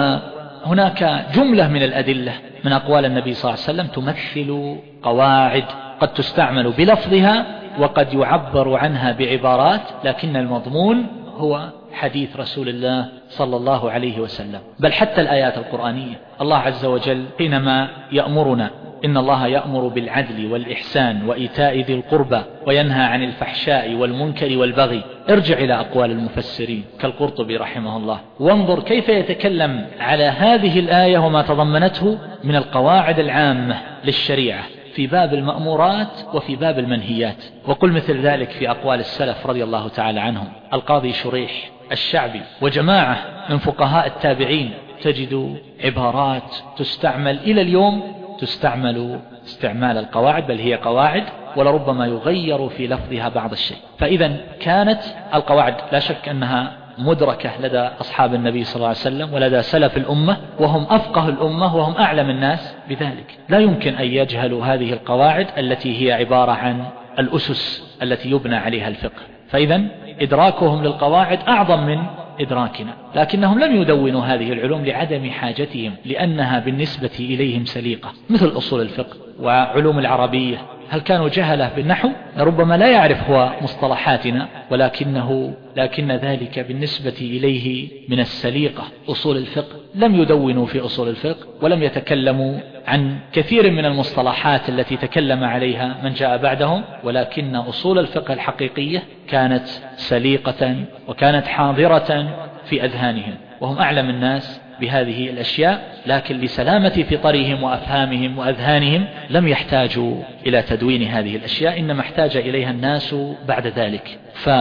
وهناك جملة من الأدلة من أقوال النبي صلى الله عليه وسلم تمثل قواعد قد تستعمل بلفظها وقد يعبر عنها بعبارات، لكن المضمون هو حديث رسول الله صلى الله عليه وسلم. بل حتى الآيات القرآنية الله عز وجل حينما يأمرنا إن الله يأمر بالعدل والإحسان وإيتاء ذي القربى وينهى عن الفحشاء والمنكر والبغي، ارجع إلى أقوال المفسرين كالقرطبي رحمه الله وانظر كيف يتكلم على هذه الآية وما تضمنته من القواعد العامة للشريعة في باب المأمورات وفي باب المنهيات. وقل مثل ذلك في أقوال السلف رضي الله تعالى عنهم، القاضي شريح، الشعبي، وجماعة من فقهاء التابعين، تجد عبارات تستعمل إلى اليوم تستعمل استعمال القواعد، بل هي قواعد ولربما يغير في لفظها بعض الشيء. فإذا كانت القواعد لا شك أنها مدركة لدى أصحاب النبي صلى الله عليه وسلم ولدى سلف الأمة، وهم أفقه الأمة وهم أعلم الناس بذلك. لا يمكن أن يجهلوا هذه القواعد التي هي عبارة عن الأسس التي يبنى عليها الفقه. فإذا إدراكهم للقواعد أعظم من إدراكنا، لكنهم لم يدونوا هذه العلوم لعدم حاجتهم، لأنها بالنسبة إليهم سليقة، مثل أصول الفقه وعلوم العربية. هل كانوا جهلة بالنحو؟ ربما لا يعرف هو مصطلحاتنا، ولكنه لكن ذلك بالنسبة إليه من السليقة. أصول الفقه لم يدونوا في أصول الفقه ولم يتكلموا عن كثير من المصطلحات التي تكلم عليها من جاء بعدهم، ولكن أصول الفقه الحقيقية كانت سليقة وكانت حاضرة في أذهانهم، وهم أعلم الناس بهذه الأشياء، لكن لسلامة فطرهم وأفهامهم وأذهانهم لم يحتاجوا إلى تدوين هذه الأشياء، إنما احتاج إليها الناس بعد ذلك.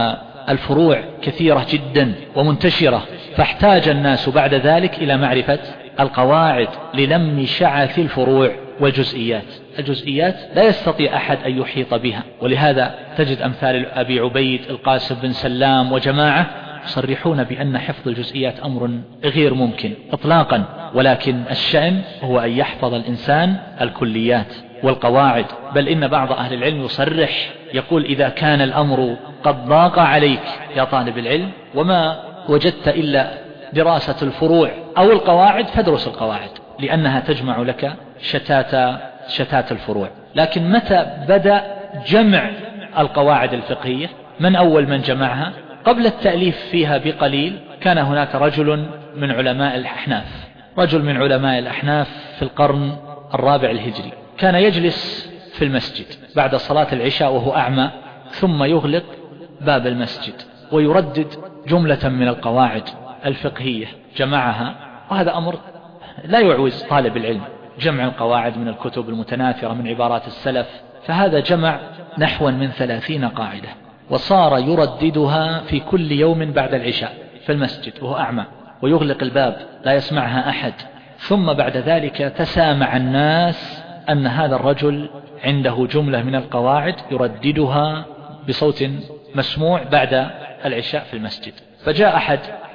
فالفروع كثيرة جدا ومنتشرة، فاحتاج الناس بعد ذلك إلى معرفة القواعد للم شعث الفروع والجزئيات. الجزئيات لا يستطيع أحد أن يحيط بها، ولهذا تجد أمثال أبي عبيد، القاسم بن سلام وجماعة يصرحون بأن حفظ الجزئيات أمر غير ممكن إطلاقا، ولكن الشأن هو أن يحفظ الإنسان الكليات والقواعد. بل إن بعض أهل العلم يصرح يقول إذا كان الأمر قد ضاق عليك يا طالب العلم وما وجدت إلا دراسة الفروع أو القواعد فادرس القواعد، لأنها تجمع لك شتات شتات الفروع. لكن متى بدأ جمع القواعد الفقهية؟ من أول من جمعها؟ قبل التأليف فيها بقليل كان هناك رجل من علماء الأحناف، رجل من علماء الأحناف في القرن الرابع الهجري، كان يجلس في المسجد بعد صلاة العشاء وهو أعمى، ثم يغلق باب المسجد ويردد جملة من القواعد الفقهية جمعها. وهذا أمر لا يعوز طالب العلم، جمع القواعد من الكتب المتناثرة من عبارات السلف. فهذا جمع نحو من ثلاثين قاعدة، وصار يرددها في كل يوم بعد العشاء في المسجد وهو أعمى، ويغلق الباب لا يسمعها أحد. ثم بعد ذلك تسامع الناس أن هذا الرجل عنده جملة من القواعد يرددها بصوت مسموع بعد العشاء في المسجد. فجاء أحد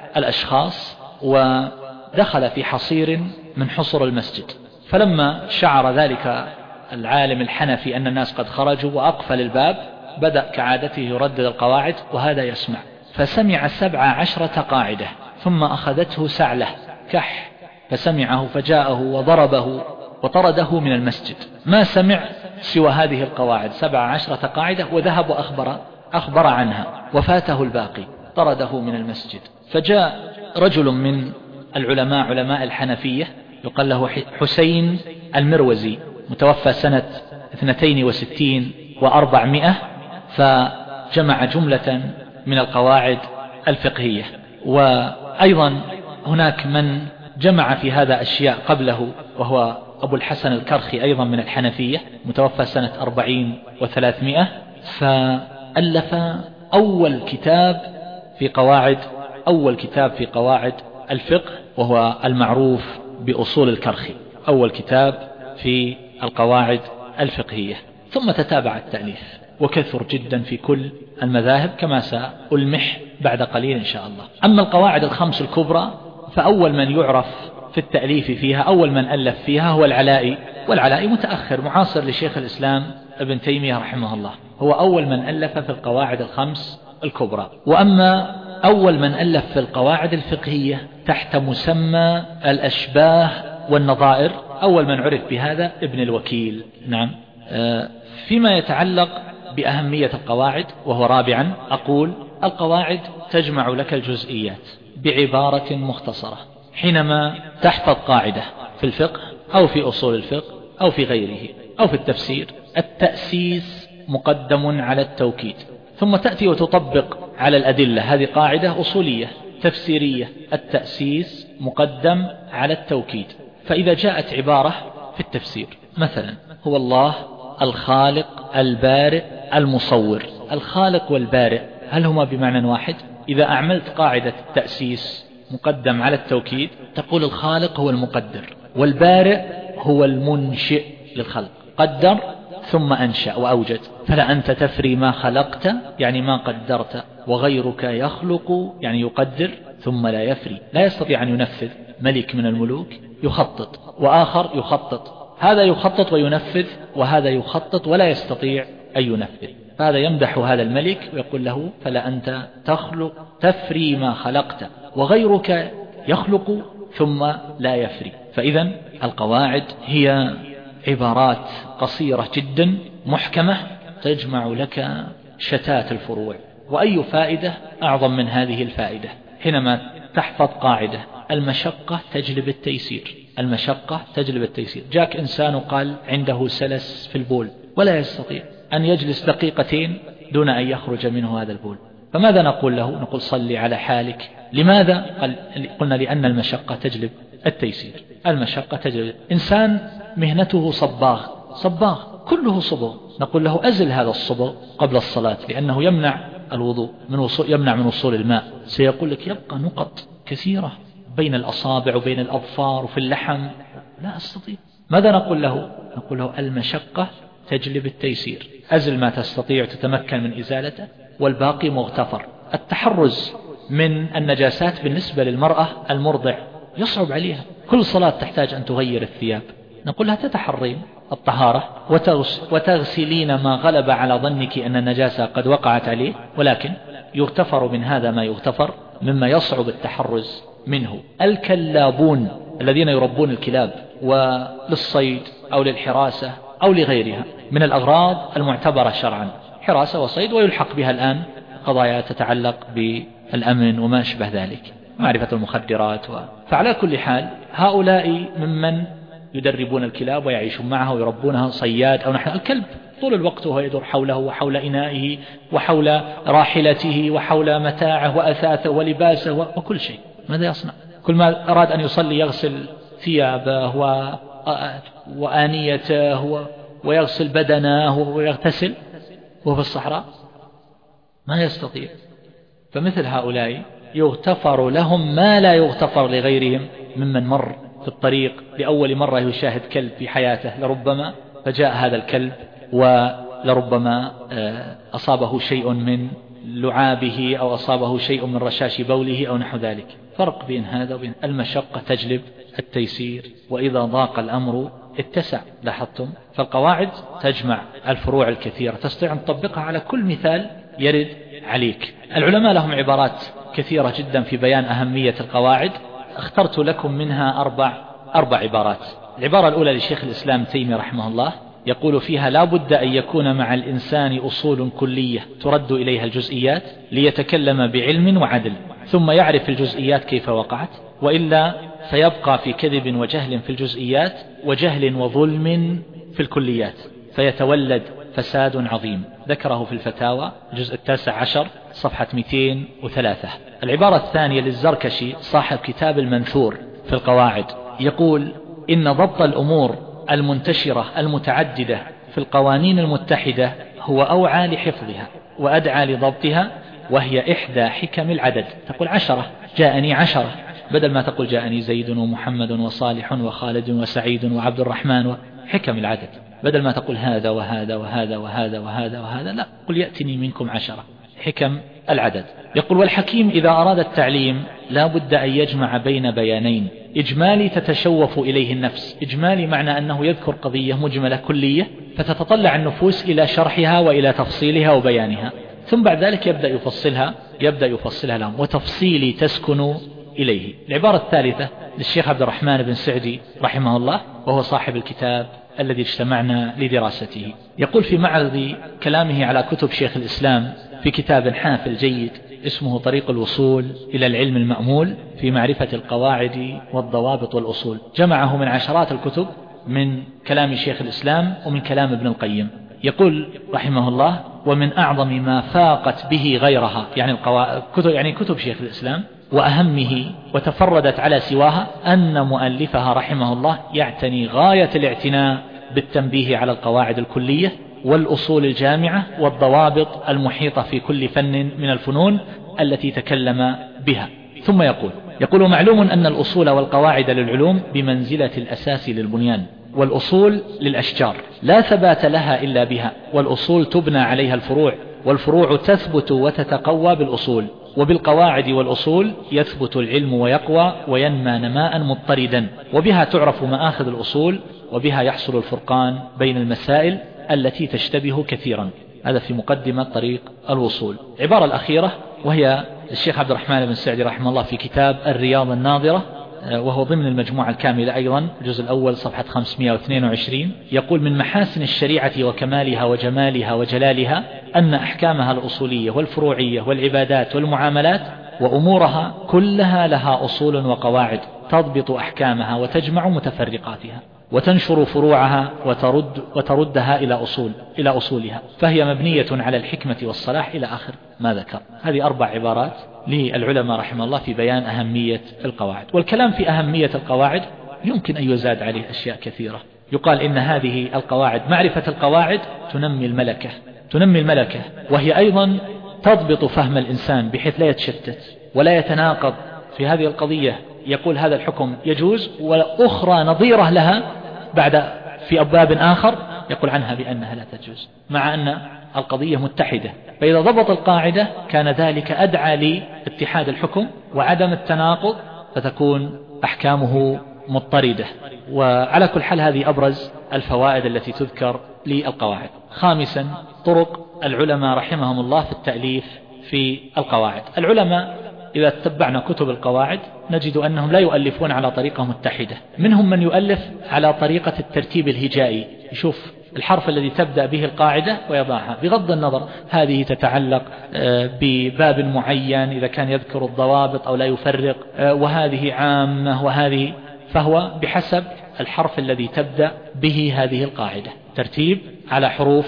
الأشخاص ودخل في حصير من حصر المسجد. فلما شعر ذلك العالم الحنفي أن الناس قد خرجوا وأقفل الباب بدأ كعادته يردد القواعد وهذا يسمع، فسمع سبع عشرة قاعدة ثم أخذته سعلة كح فسمعه فجاءه وضربه وطرده من المسجد. ما سمع سوى هذه القواعد سبع عشرة قاعدة وذهب وأخبر أخبر عنها وفاته الباقي، طرده من المسجد. فجاء رجل من العلماء علماء الحنفية يقال له حسين المروزي متوفى سنة اثنتين وستين وأربعمائة، فجمع جملة من القواعد الفقهية. وأيضا هناك من جمع في هذا أشياء قبله وهو أبو الحسن الكرخي أيضا من الحنفية متوفى سنة أربعين وثلاثمائة، فألف أول كتاب في قواعد أول كتاب في قواعد الفقه وهو المعروف بأصول الكرخي، أول كتاب في القواعد الفقهية. ثم تتابع التأليف وكثر جدا في كل المذاهب كما سألمح بعد قليل إن شاء الله. أما القواعد الخمس الكبرى فأول من يعرف في التأليف فيها أول من ألف فيها هو العلائي، والعلائي متأخر معاصر لشيخ الإسلام ابن تيمية رحمه الله، هو أول من ألف في القواعد الخمس الكبرى. وأما أول من ألف في القواعد الفقهية تحت مسمى الأشباه والنظائر أول من عرف بهذا ابن الوكيل. نعم. فيما يتعلق بأهمية القواعد وهو رابعا أقول القواعد تجمع لك الجزئيات بعبارة مختصرة. حينما تحفظ قاعدة في الفقه أو في أصول الفقه أو في غيره أو في التفسير، التأسيس مقدم على التوكيد، ثم تأتي وتطبق على الأدلة. هذه قاعدة أصولية تفسيرية، التأسيس مقدم على التوكيد. فإذا جاءت عبارة في التفسير مثلا هو الله الخالق البارئ المصور، الخالق والبارئ هل هما بمعنى واحد؟ إذا أعملت قاعدة التأسيس مقدم على التوكيد تقول الخالق هو المقدر والبارئ هو المنشئ للخلق، قدر ثم أنشأ وأوجد. فلا أنت تفري ما خلقت يعني ما قدرت، وغيرك يخلق يعني يقدر ثم لا يفري، لا يستطيع أن ينفذ. ملك من الملوك يخطط وآخر يخطط، هذا يخطط وينفذ وهذا يخطط ولا يستطيع أن ينفذ. فهذا يمدح هذا الملك ويقول له فلا أنت تخلق تفري ما خلقت وغيرك يخلق ثم لا يفري. فإذا القواعد هي عبارات قصيرة جدا محكمة تجمع لك شتات الفروع. وأي فائدة أعظم من هذه الفائدة حينما تحفظ قاعدة المشقة تجلب التيسير، المشقة تجلب التيسير. جاك إنسان قال عنده سلس في البول ولا يستطيع أن يجلس دقيقتين دون أن يخرج منه هذا البول، فماذا نقول له؟ نقول صلي على حالك. لماذا؟ قلنا لأن المشقة تجلب التيسير، المشقة تجلب. إنسان مهنته صباغ، صباغ كله صبغ، نقول له أزل هذا الصبغ قبل الصلاة لأنه يمنع الوضوء من وصول يمنع من وصول الماء. سيقول لك يبقى نقط كثيرة بين الأصابع وبين الأظفار وفي اللحم، لا أستطيع. ماذا نقول له؟ نقول له المشقة تجلب التيسير، أزل ما تستطيع تتمكن من إزالته والباقي مغتفر. التحرز من النجاسات بالنسبة للمرأة المرضع يصعب عليها، كل صلاة تحتاج أن تغير الثياب، نقول لها تتحرين الطهارة وتغسلين ما غلب على ظنك أن النجاسة قد وقعت عليه، ولكن يغتفر من هذا ما يغتفر مما يصعب التحرز منه. الكلابون الذين يربون الكلاب وللصيد أو للحراسة أو لغيرها من الأغراض المعتبرة شرعا، حراسة وصيد، ويلحق بها الآن قضايا تتعلق بالأمن وما أشبه ذلك، معرفة المخدرات و... فعلى كل حال هؤلاء ممن يدربون الكلاب ويعيشون معها ويربونها، صياد أو نحن. الكلب طول الوقت وهو يدور حوله وحول إنائه وحول راحلته وحول متاعه وأثاثه ولباسه وكل شيء. ماذا يصنع؟ كل ما أراد أن يصلي يغسل ثيابه و... وآنيته و... ويغسل بدنه ويغتسل وهو في الصحراء، ما يستطيع. فمثل هؤلاء يغتفر لهم ما لا يغتفر لغيرهم ممن مر في الطريق لأول مرة يشاهد كلب في حياته، لربما فجاء هذا الكلب ولربما أصابه شيء من لعابه أو أصابه شيء من رشاش بوله أو نحو ذلك. فرق بين هذا وبين المشقة تجلب التيسير، وإذا ضاق الأمر اتسع. لاحظتم؟ فالقواعد تجمع الفروع الكثيرة، تستطيع أن تطبقها على كل مثال يرد عليك. العلماء لهم عبارات كثيرة جدا في بيان أهمية القواعد، اخترت لكم منها أربع أربع عبارات. العبارة الأولى لشيخ الإسلام تيمية رحمه الله، يقول فيها: لا بد أن يكون مع الإنسان أصول كلية ترد إليها الجزئيات ليتكلم بعلم وعدل، ثم يعرف الجزئيات كيف وقعت، وإلا فيبقى في كذب وجهل في الجزئيات وجهل وظلم في الكليات، فيتولد فساد عظيم. ذكره في الفتاوى الجزء التاسع عشر صفحة مئتين وثلاثة. العبارة الثانية للزركشي صاحب كتاب المنثور في القواعد، يقول: إن ضبط الأمور المنتشرة المتعددة في القوانين المتحدة هو أوعى لحفظها وأدعى لضبطها، وهي إحدى حكم العدد. تقول عشرة، جاءني عشرة، بدل ما تقول جاءني زيد ومحمد وصالح وخالد وسعيد وعبد الرحمن، حكم العدد. بدل ما تقول هذا وهذا وهذا وهذا وهذا وهذا، لا، قل يأتني منكم عشرة، حكم العدد. يقول: والحكيم إذا أراد التعليم لا بد أن يجمع بين بيانين: إجمالي تتشوف إليه النفس. إجمالي معنى أنه يذكر قضية مجملة كلية فتتطلع النفوس إلى شرحها وإلى تفصيلها وبيانها، ثم بعد ذلك يبدأ يفصلها يبدأ يفصلها لهم. وتفصيلي تسكن إليه. العبارة الثالثة للشيخ عبد الرحمن بن سعدي رحمه الله، وهو صاحب الكتاب الذي اجتمعنا لدراسته، يقول في معرض كلامه على كتب شيخ الإسلام في كتاب حافل جيد اسمه طريق الوصول إلى العلم المأمول في معرفة القواعد والضوابط والأصول، جمعه من عشرات الكتب من كلام شيخ الإسلام ومن كلام ابن القيم. يقول رحمه الله: ومن أعظم ما فاقت به غيرها، يعني القواعد كتب يعني كتب شيخ الإسلام، وأهمه وتفردت على سواها، أن مؤلفها رحمه الله يعتني غاية الاعتناء بالتنبيه على القواعد الكلية والأصول الجامعة والضوابط المحيطة في كل فن من الفنون التي تكلم بها. ثم يقول يقول معلوم أن الأصول والقواعد للعلوم بمنزلة الأساس للبنيان، والأصول للأشجار لا ثبات لها إلا بها، والأصول تبنى عليها الفروع، والفروع تثبت وتتقوى بالأصول، وبالقواعد والأصول يثبت العلم ويقوى وينمى نماء مضطردا، وبها تعرف مآخذ الأصول، وبها يحصل الفرقان بين المسائل التي تشتبه كثيرا. هذا في مقدمة طريق الوصول. العبارة الأخيرة وهي الشيخ عبد الرحمن بن سعدي رحمه الله في كتاب الرياض الناظرة، وهو ضمن المجموعة الكاملة أيضا، الجزء الأول صفحة خمسمائة واثنين وعشرين، يقول: من محاسن الشريعة وكمالها وجمالها وجلالها أن أحكامها الأصولية والفروعية والعبادات والمعاملات وأمورها كلها لها أصول وقواعد تضبط أحكامها وتجمع متفرقاتها وتنشر فروعها وترد وتردها إلى أصول إلى أصولها، فهي مبنية على الحكمة والصلاح إلى آخر ما ذكر. هذه أربع عبارات للعلماء رحمه الله في بيان أهمية القواعد. والكلام في أهمية القواعد يمكن أن يزاد عليه أشياء كثيرة. يقال إن هذه القواعد، معرفة القواعد تنمي الملكة تنمي الملكة وهي أيضا تضبط فهم الإنسان بحيث لا يتشتت ولا يتناقض في هذه القضية. يقول هذا الحكم يجوز، وأخرى نظيرة لها بعد في أبواب آخر يقول عنها بأنها لا تجوز، مع أن القضية متحدة. فإذا ضبط القاعدة كان ذلك أدعى لاتحاد الحكم وعدم التناقض، فتكون أحكامه مضطردة. وعلى كل حال هذه أبرز الفوائد التي تذكر للقواعد. خامسا، طرق العلماء رحمهم الله في التأليف في القواعد. العلماء إذا تتبعنا كتب القواعد نجد أنهم لا يؤلفون على طريقة متحدة، منهم من يؤلف على طريقة الترتيب الهجائي، يشوف الحرف الذي تبدأ به القاعدة ويضعها، بغض النظر هذه تتعلق بباب معين إذا كان يذكر الضوابط أو لا يفرق، وهذه عامة وهذه، فهو بحسب الحرف الذي تبدأ به هذه القاعدة، ترتيب على حروف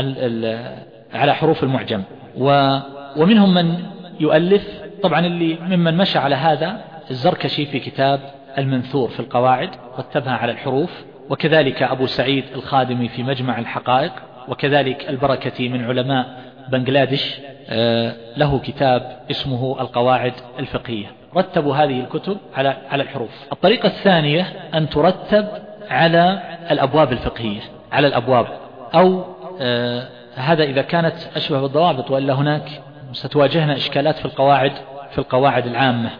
على حروف المعجم. ومنهم من يؤلف، طبعا اللي ممن مشى على هذا الزركشي في كتاب المنثور في القواعد رتبها على الحروف، وكذلك أبو سعيد الخادمي في مجمع الحقائق، وكذلك البركتي من علماء بنغلاديش له كتاب اسمه القواعد الفقهية، رتبوا هذه الكتب على على الحروف. الطريقة الثانية أن ترتب على الأبواب الفقهية، على الأبواب، أو هذا إذا كانت أشبه بالضوابط، وإلا هناك ستواجهنا إشكالات في القواعد في القواعد العامة،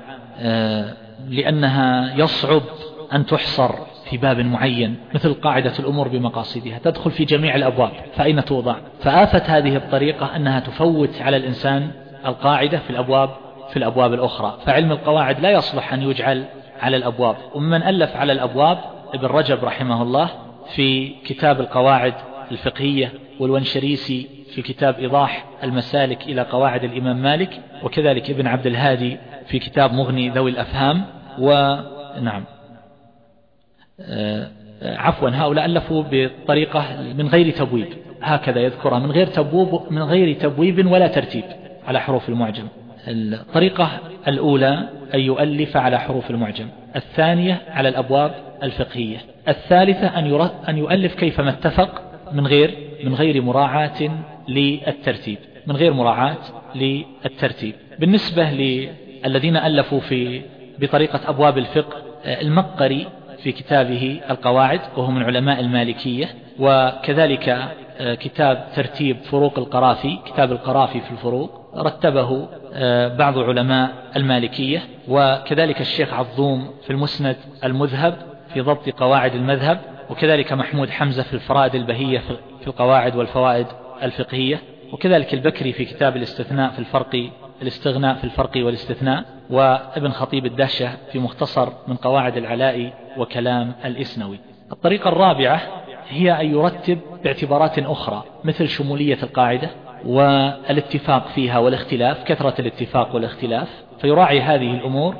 لأنها يصعب أن تحصر في باب معين، مثل قاعدة الأمور بمقاصدها تدخل في جميع الأبواب، فأين توضع؟ فآفة هذه الطريقة أنها تفوت على الإنسان القاعدة في الأبواب في الأبواب الأخرى، فعلم القواعد لا يصلح أن يجعل على الأبواب. ومن ألف على الأبواب ابن رجب رحمه الله في كتاب القواعد الفقهية، والونشريسي في كتاب إيضاح المسالك إلى قواعد الإمام مالك، وكذلك ابن عبد الهادي في كتاب مغني ذوي الأفهام. ونعم عفوا هؤلاء ألفوا بطريقة من غير تبويب، هكذا يذكرها، من غير تبويب من غير تبويب ولا ترتيب على حروف المعجم. الطريقة الأولى أن يؤلف على حروف المعجم، الثانية على الأبواب الفقهية، الثالثة أن أن يؤلف كيفما اتفق من غير من غير مراعاة للترتيب من غير مراعاة للترتيب. بالنسبة للذين ألفوا في بطريقة أبواب الفقه، المقري في كتابه القواعد وهو من علماء المالكية، وكذلك كتاب ترتيب فروق القرافي، كتاب القرافي في الفروق رتبه بعض علماء المالكية، وكذلك الشيخ عظوم في المسند المذهب في ضبط قواعد المذهب، وكذلك محمود حمزة في الفرائد البهية في القواعد والفوائد الفقهية، وكذلك البكري في كتاب الاستثناء في الفرق الاستغناء في الفرق والاستثناء، وابن خطيب الدهشة في مختصر من قواعد العلاء وكلام الإسنوي. الطريقة الرابعة هي أن يرتب باعتبارات أخرى مثل شمولية القاعدة والاتفاق فيها والاختلاف، كثرة الاتفاق والاختلاف، فيراعي هذه الأمور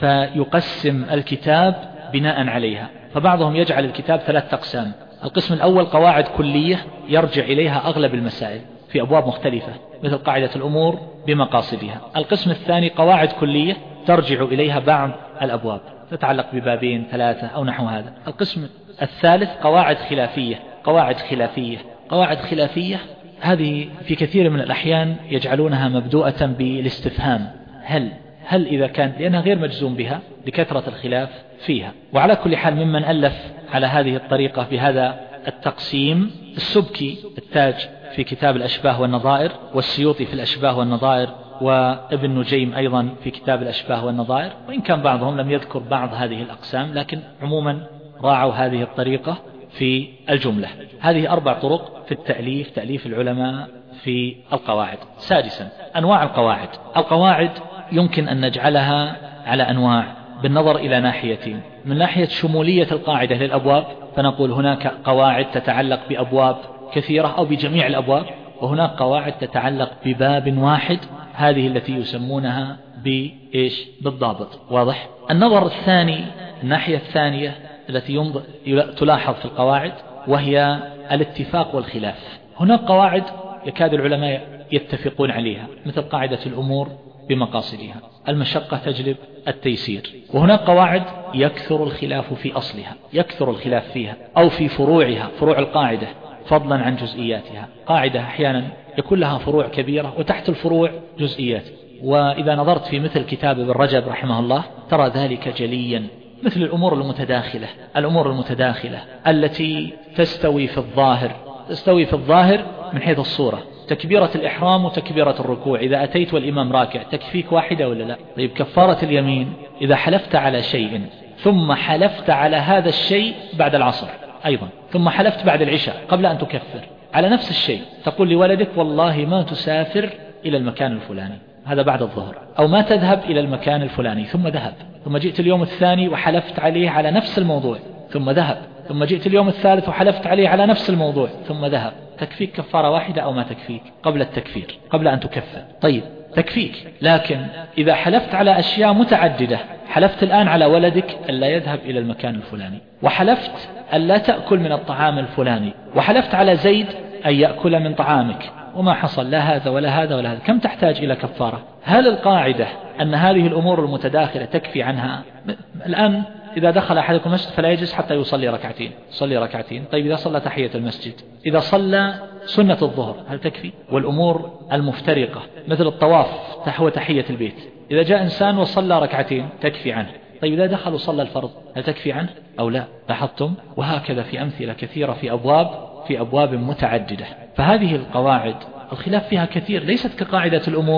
فيقسم الكتاب بناء عليها. فبعضهم يجعل الكتاب ثلاث أقسام: القسم الأول قواعد كلية يرجع إليها أغلب المسائل في أبواب مختلفة مثل قاعدة الأمور بمقاصدها. القسم الثاني قواعد كلية ترجع إليها بعض الأبواب تتعلق ببابين ثلاثة أو نحو هذا. القسم الثالث قواعد خلافية قواعد خلافية قواعد خلافية هذه في كثير من الأحيان يجعلونها مبدوءة بالاستفهام، هل هل إذا كان، لأنها غير مجزوم بها لكثرة الخلاف فيها. وعلى كل حال ممن ألف على هذه الطريقة بهذا التقسيم السبكي التاج في كتاب الأشباه والنظائر، والسيوطي في الأشباه والنظائر، وابن نجيم أيضا في كتاب الأشباه والنظائر، وإن كان بعضهم لم يذكر بعض هذه الأقسام، لكن عموما راعوا هذه الطريقة في الجملة. هذه أربع طرق في التأليف، تأليف العلماء في القواعد. سادسا أنواع القواعد. القواعد يمكن أن نجعلها على أنواع بالنظر إلى ناحيتين: من ناحية شمولية القاعدة للأبواب، فنقول هناك قواعد تتعلق بأبواب كثيرة أو بجميع الأبواب، وهناك قواعد تتعلق بباب واحد، هذه التي يسمونها بإيش؟ بالضابط. واضح؟ النظر الثاني، الناحية الثانية التي تلاحظ في القواعد وهي الاتفاق والخلاف. هناك قواعد يكاد العلماء يتفقون عليها مثل قاعدة الأمور بمقاصدها، المشقة تجلب التيسير. وهناك قواعد يكثر الخلاف في أصلها، يكثر الخلاف فيها أو في فروعها، فروع القاعدة فضلا عن جزئياتها. قاعدة أحيانا يكون لها فروع كبيرة وتحت الفروع جزئيات، وإذا نظرت في مثل كتاب ابن رجب رحمه الله ترى ذلك جليا، مثل الأمور المتداخلة الأمور المتداخلة التي تستوي في الظاهر تستوي في الظاهر من حيث الصورة، تكبيرة الإحرام وتكبيرة الركوع، إذا أتيت والإمام راكع تكفيك واحدة ولا لا؟ طيب كفارة اليمين إذا حلفت على شيء ثم حلفت على هذا الشيء بعد العصر أيضا، ثم حلفت بعد العشاء قبل أن تكفر على نفس الشيء، تقول لولدك والله ما تسافر إلى المكان الفلاني، هذا بعد الظهر، أو ما تذهب إلى المكان الفلاني، ثم ذهب، ثم جئت اليوم الثاني وحلفت عليه على نفس الموضوع ثم ذهب، ثم جئت اليوم الثالث وحلفت عليه على نفس الموضوع ثم ذهب، تكفيك كفارة واحدة أو ما تكفيك قبل التكفير قبل أن تكفر؟ طيب تكفيك. لكن إذا حلفت على أشياء متعددة، حلفت الآن على ولدك ألا يذهب إلى المكان الفلاني، وحلفت ألا تأكل من الطعام الفلاني، وحلفت على زيد أن يأكل من طعامك، وما حصل لا هذا ولا هذا ولا هذا، كم تحتاج إلى كفارة؟ هل القاعدة أن هذه الأمور المتداخلة تكفي عنها؟ الآن إذا دخل أحدكم المسجد فلا يجلس حتى يصلي ركعتين، صلي ركعتين. طيب إذا صلى تحية المسجد، إذا صلى سنة الظهر، هل تكفي؟ والأمور المفترقة مثل الطواف نحو تحية البيت، إذا جاء إنسان وصلى ركعتين تكفي عنه. طيب إذا دخل وصلى الفرض هل تكفي عنه أو لا؟ لاحظتم؟ وهكذا في أمثلة كثيرة في أبواب في أبواب متعددة. فهذه القواعد الخلاف فيها كثير، ليست كقاعدة الأمور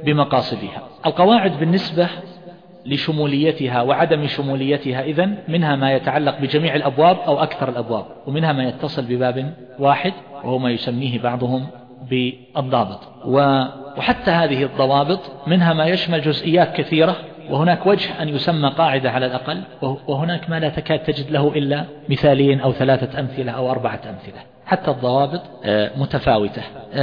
بمقاصدها. القواعد بالنسبة لشموليتها وعدم شموليتها إذن منها ما يتعلق بجميع الأبواب أو أكثر الأبواب، ومنها ما يتصل بباب واحد وهو ما يسميه بعضهم بالضابط، وحتى هذه الضوابط منها ما يشمل جزئيات كثيرة، وهناك وجه أن يسمى قاعدة على الأقل، وهناك ما لا تكاد تجد له إلا مثالين أو ثلاثة أمثلة أو أربعة أمثلة، حتى الضوابط متفاوتة.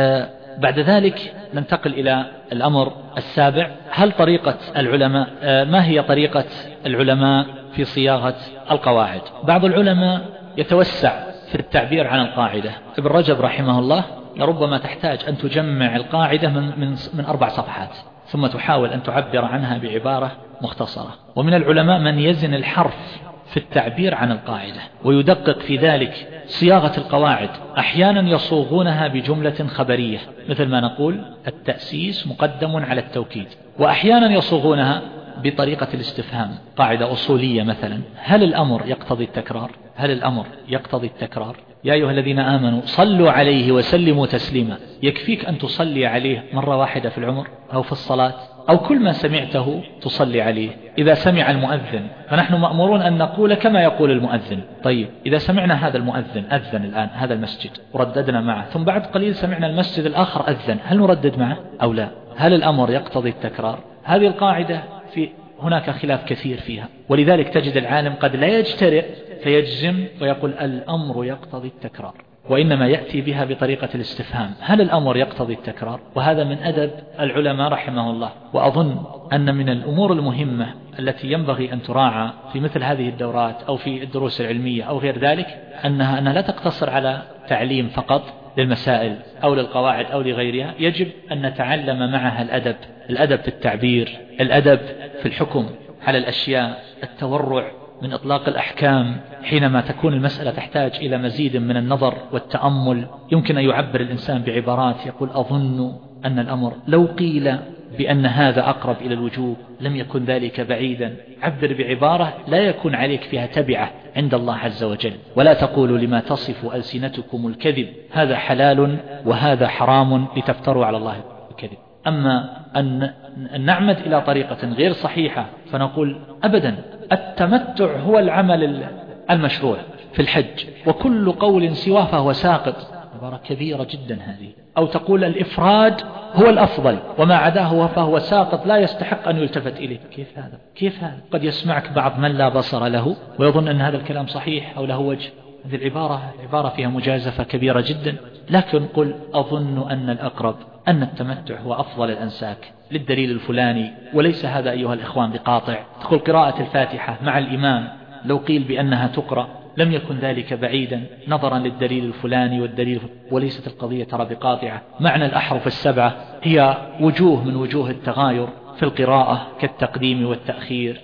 بعد ذلك ننتقل إلى الأمر السابع: هل طريقة العلماء ما هي طريقة العلماء في صياغة القواعد؟ بعض العلماء يتوسع في التعبير عن القاعدة. ابن رجب رحمه الله لربما تحتاج أن تجمع القاعدة من, من, من أربع صفحات ثم تحاول أن تعبر عنها بعبارة مختصرة. ومن العلماء من يزن الحرف في التعبير عن القاعدة ويدقق في ذلك صياغة القواعد. أحيانا يصوغونها بجملة خبرية مثل ما نقول التأسيس مقدم على التوكيد، وأحيانا يصوغونها بطريقة الاستفهام، قاعدة أصولية مثلا: هل الأمر يقتضي التكرار؟ هل الأمر يقتضي التكرار؟ يا أيها الذين آمنوا صلوا عليه وسلموا تسليما. يكفيك أن تصلي عليه مرة واحدة في العمر أو في الصلاة أو كل ما سمعته تصلي عليه. إذا سمع المؤذن فنحن مأمورون أن نقول كما يقول المؤذن. طيب إذا سمعنا هذا المؤذن أذن الآن هذا المسجد ورددنا معه، ثم بعد قليل سمعنا المسجد الآخر أذن، هل نردد معه أو لا؟ هل الأمر يقتضي التكرار؟ هذه القاعدة في هناك خلاف كثير فيها، ولذلك تجد العالم قد لا يجترئ فيجزم ويقول الأمر يقتضي التكرار، وإنما يأتي بها بطريقة الاستفهام: هل الأمر يقتضي التكرار؟ وهذا من أدب العلماء رحمه الله. وأظن أن من الأمور المهمة التي ينبغي أن تراعى في مثل هذه الدورات أو في الدروس العلمية أو غير ذلك أنها, أنها لا تقتصر على تعليم فقط للمسائل أو للقواعد أو لغيرها، يجب أن نتعلم معها الأدب، الأدب في التعبير، الأدب في الحكم على الأشياء، التورع من إطلاق الأحكام حينما تكون المسألة تحتاج إلى مزيد من النظر والتأمل. يمكن أن يعبر الإنسان بعبارات يقول أظن أن الأمر لو قيل بأن هذا أقرب إلى الوجوب لم يكن ذلك بعيدا. عبر بعبارة لا يكون عليك فيها تبعة عند الله عز وجل. ولا تقولوا لما تصف ألسنتكم الكذب هذا حلال وهذا حرام لتفتروا على الله الكذب. أما أن نعمد إلى طريقة غير صحيحة فنقول أبدا التمتع هو العمل المشروع في الحج وكل قول سواه فهو ساقط، عبارة كبيرة جدا هذه. أو تقول الإفراد هو الأفضل وما عداه فهو ساقط لا يستحق أن يلتفت إليه. كيف هذا؟ كيف هذا؟ قد يسمعك بعض من لا بصر له ويظن أن هذا الكلام صحيح أو له وجه. هذه العبارة العبارة فيها مجازفة كبيرة جدا. لكن قل أظن أن الأقرب أن التمتع هو أفضل الأنساك للدليل الفلاني، وليس هذا أيها الإخوان بقاطع. تقول قراءة الفاتحة مع الإمام لو قيل بأنها تقرأ لم يكن ذلك بعيدا نظرا للدليل الفلاني والدليل، وليست القضية ترى بقاطعة. معنى الأحرف السبعة هي وجوه من وجوه التغاير في القراءة كالتقديم والتأخير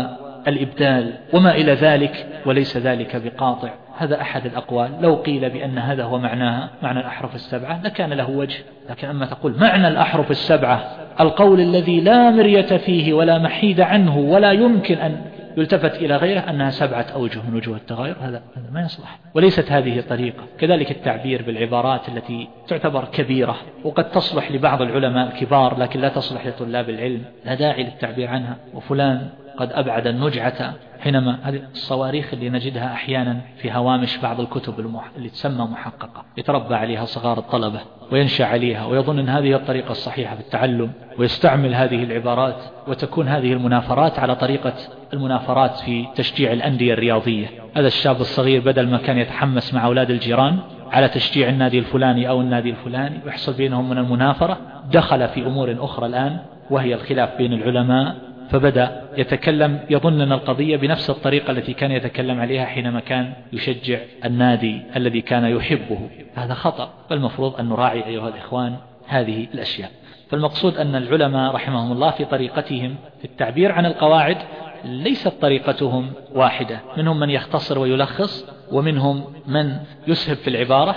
والإبدال وما إلى ذلك، وليس ذلك بقاطع. هذا أحد الأقوال. لو قيل بأن هذا هو معناها معنى الأحرف السبعة لكان له وجه. لكن أما تقول معنى الأحرف السبعة القول الذي لا مرية فيه ولا محيد عنه ولا يمكن أن يلتفت إلى غيره أنها سبعة أوجه من وجوه التغاير، هذا هذا ما يصلح، وليست هذه الطريقة. كذلك التعبير بالعبارات التي تعتبر كبيرة وقد تصلح لبعض العلماء الكبار لكن لا تصلح لطلاب العلم، لا داعي للتعبير عنها. وفلان قد أبعد النجعة، حينما هذه الصواريخ اللي نجدها أحيانا في هوامش بعض الكتب المح... اللي تسمى محققة يتربى عليها صغار الطلبة وينشأ عليها ويظن أن هذه الطريقة الصحيحة في التعلم ويستعمل هذه العبارات، وتكون هذه المنافرات على طريقة المنافرات في تشجيع الأندية الرياضية. هذا الشاب الصغير بدل ما كان يتحمس مع أولاد الجيران على تشجيع النادي الفلاني أو النادي الفلاني ويحصل بينهم من المنافرة، دخل في أمور أخرى الآن وهي الخلاف بين العلماء، فبدأ يتكلم يظن أن القضية بنفس الطريقة التي كان يتكلم عليها حينما كان يشجع النادي الذي كان يحبه. هذا خطأ، فالمفروض أن نراعي أيها الإخوان هذه الأشياء. فالمقصود أن العلماء رحمهم الله في طريقتهم في التعبير عن القواعد ليست طريقتهم واحدة، منهم من يختصر ويلخص ومنهم من يسهب في العبارة،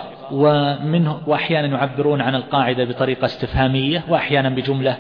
ومنه وأحيانا يعبرون عن القاعدة بطريقة استفهامية وأحيانا بجملة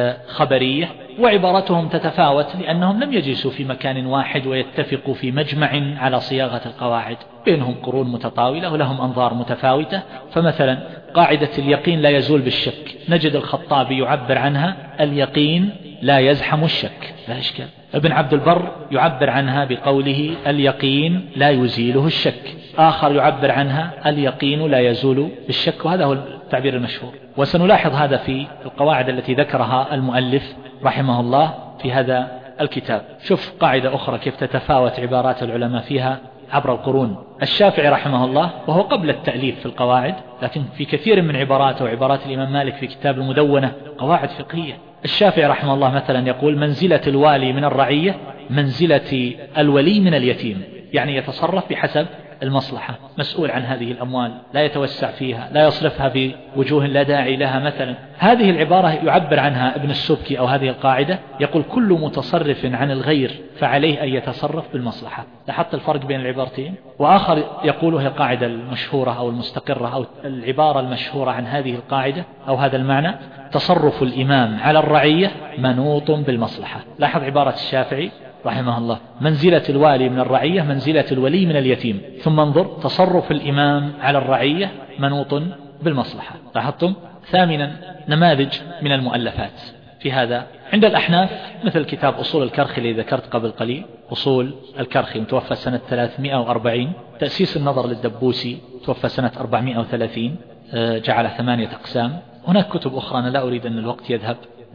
خبرية، وعبارتهم تتفاوت لأنهم لم يجلسوا في مكان واحد ويتفقوا في مجمع على صياغة القواعد، بينهم قرون متطاولة ولهم أنظار متفاوتة. فمثلا قاعدة اليقين لا يزول بالشك، نجد الخطابي يعبر عنها اليقين لا يزحم الشك، لا إشكال. ابن عبد البر يعبر عنها بقوله اليقين لا يزيله الشك، آخر يعبر عنها اليقين لا يزول بالشك، وهذا هو التعبير المشهور. وسنلاحظ هذا في القواعد التي ذكرها المؤلف رحمه الله في هذا الكتاب. شوف قاعدة أخرى كيف تتفاوت عبارات العلماء فيها عبر القرون. الشافعي رحمه الله وهو قبل التأليف في القواعد، لكن في كثير من عباراته وعبارات الإمام مالك في كتاب المدونة قواعد فقهية. الشافعي رحمه الله مثلا يقول منزلة الوالي من الرعية منزلة الولي من اليتيم، يعني يتصرف بحسب المصلحة، مسؤول عن هذه الأموال، لا يتوسع فيها، لا يصرفها بوجوه لا داعي لها مثلا. هذه العبارة يعبر عنها ابن السبكي أو هذه القاعدة، يقول كل متصرف عن الغير فعليه أن يتصرف بالمصلحة. لاحظت الفرق بين العبارتين؟ وآخر يقول هي القاعدة المشهورة أو المستقرة أو العبارة المشهورة عن هذه القاعدة أو هذا المعنى، تصرف الإمام على الرعية منوط بالمصلحة. لاحظ عبارة الشافعي رحمه الله منزلة الوالي من الرعية منزلة الولي من اليتيم، ثم انظر تصرف الإمام على الرعية منوط بالمصلحة. لاحظتم؟ ثامنا نماذج من المؤلفات في هذا عند الأحناف مثل كتاب أصول الكرخي الذي ذكرت قبل قليل، أصول الكرخي متوفى سنة ثلاثمائة وأربعين، تأسيس النظر للدبوسي توفى سنة أربعمائة وثلاثين، جعل ثمانية أقسام. هناك كتب أخرى أنا لا أريد أن الوقت يذهب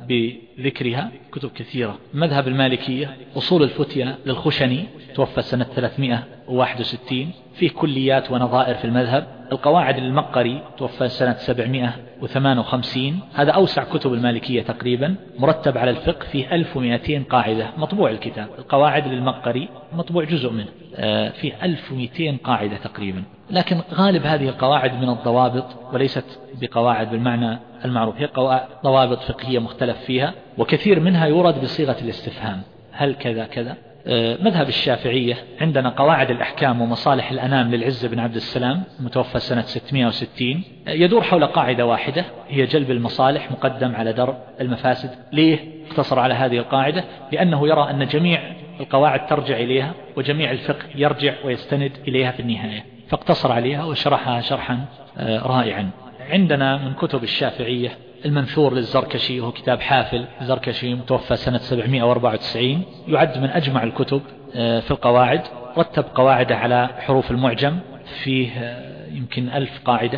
بذكرها، كتب كثيرة. مذهب المالكية أصول الفتية للخشني توفى سنة ثلاثمائة وواحد وستين، فيه كليات ونظائر في المذهب. القواعد للمقري توفى سنة سبعمائة وثمانية وخمسين، هذا أوسع كتب المالكية تقريبا، مرتب على الفقه، فيه ألف ومئتين قاعدة، مطبوع الكتاب. القواعد للمقري مطبوع جزء منه، فيه ألف ومئتين قاعدة تقريبا، لكن غالب هذه القواعد من الضوابط وليست بقواعد بالمعنى المعروف، هي ضوابط فقهية مختلف فيها، وكثير منها يورد بصيغة الاستفهام، هل كذا كذا. مذهب الشافعية عندنا قواعد الأحكام ومصالح الأنام للعز بن عبد السلام متوفى سنة ستمائة وستين، يدور حول قاعدة واحدة هي جلب المصالح مقدم على درء المفاسد. ليه اقتصر على هذه القاعدة؟ لأنه يرى أن جميع القواعد ترجع إليها وجميع الفقه يرجع ويستند إليها في النهاية، فاقتصر عليها وشرحها شرحا رائعا. عندنا من كتب الشافعية المنثور للزركشي، وهو كتاب حافل الزركشي متوفى سنة سبعمائة وأربعة وتسعين، يعد من أجمع الكتب في القواعد، رتب قواعده على حروف المعجم، فيه يمكن ألف قاعدة.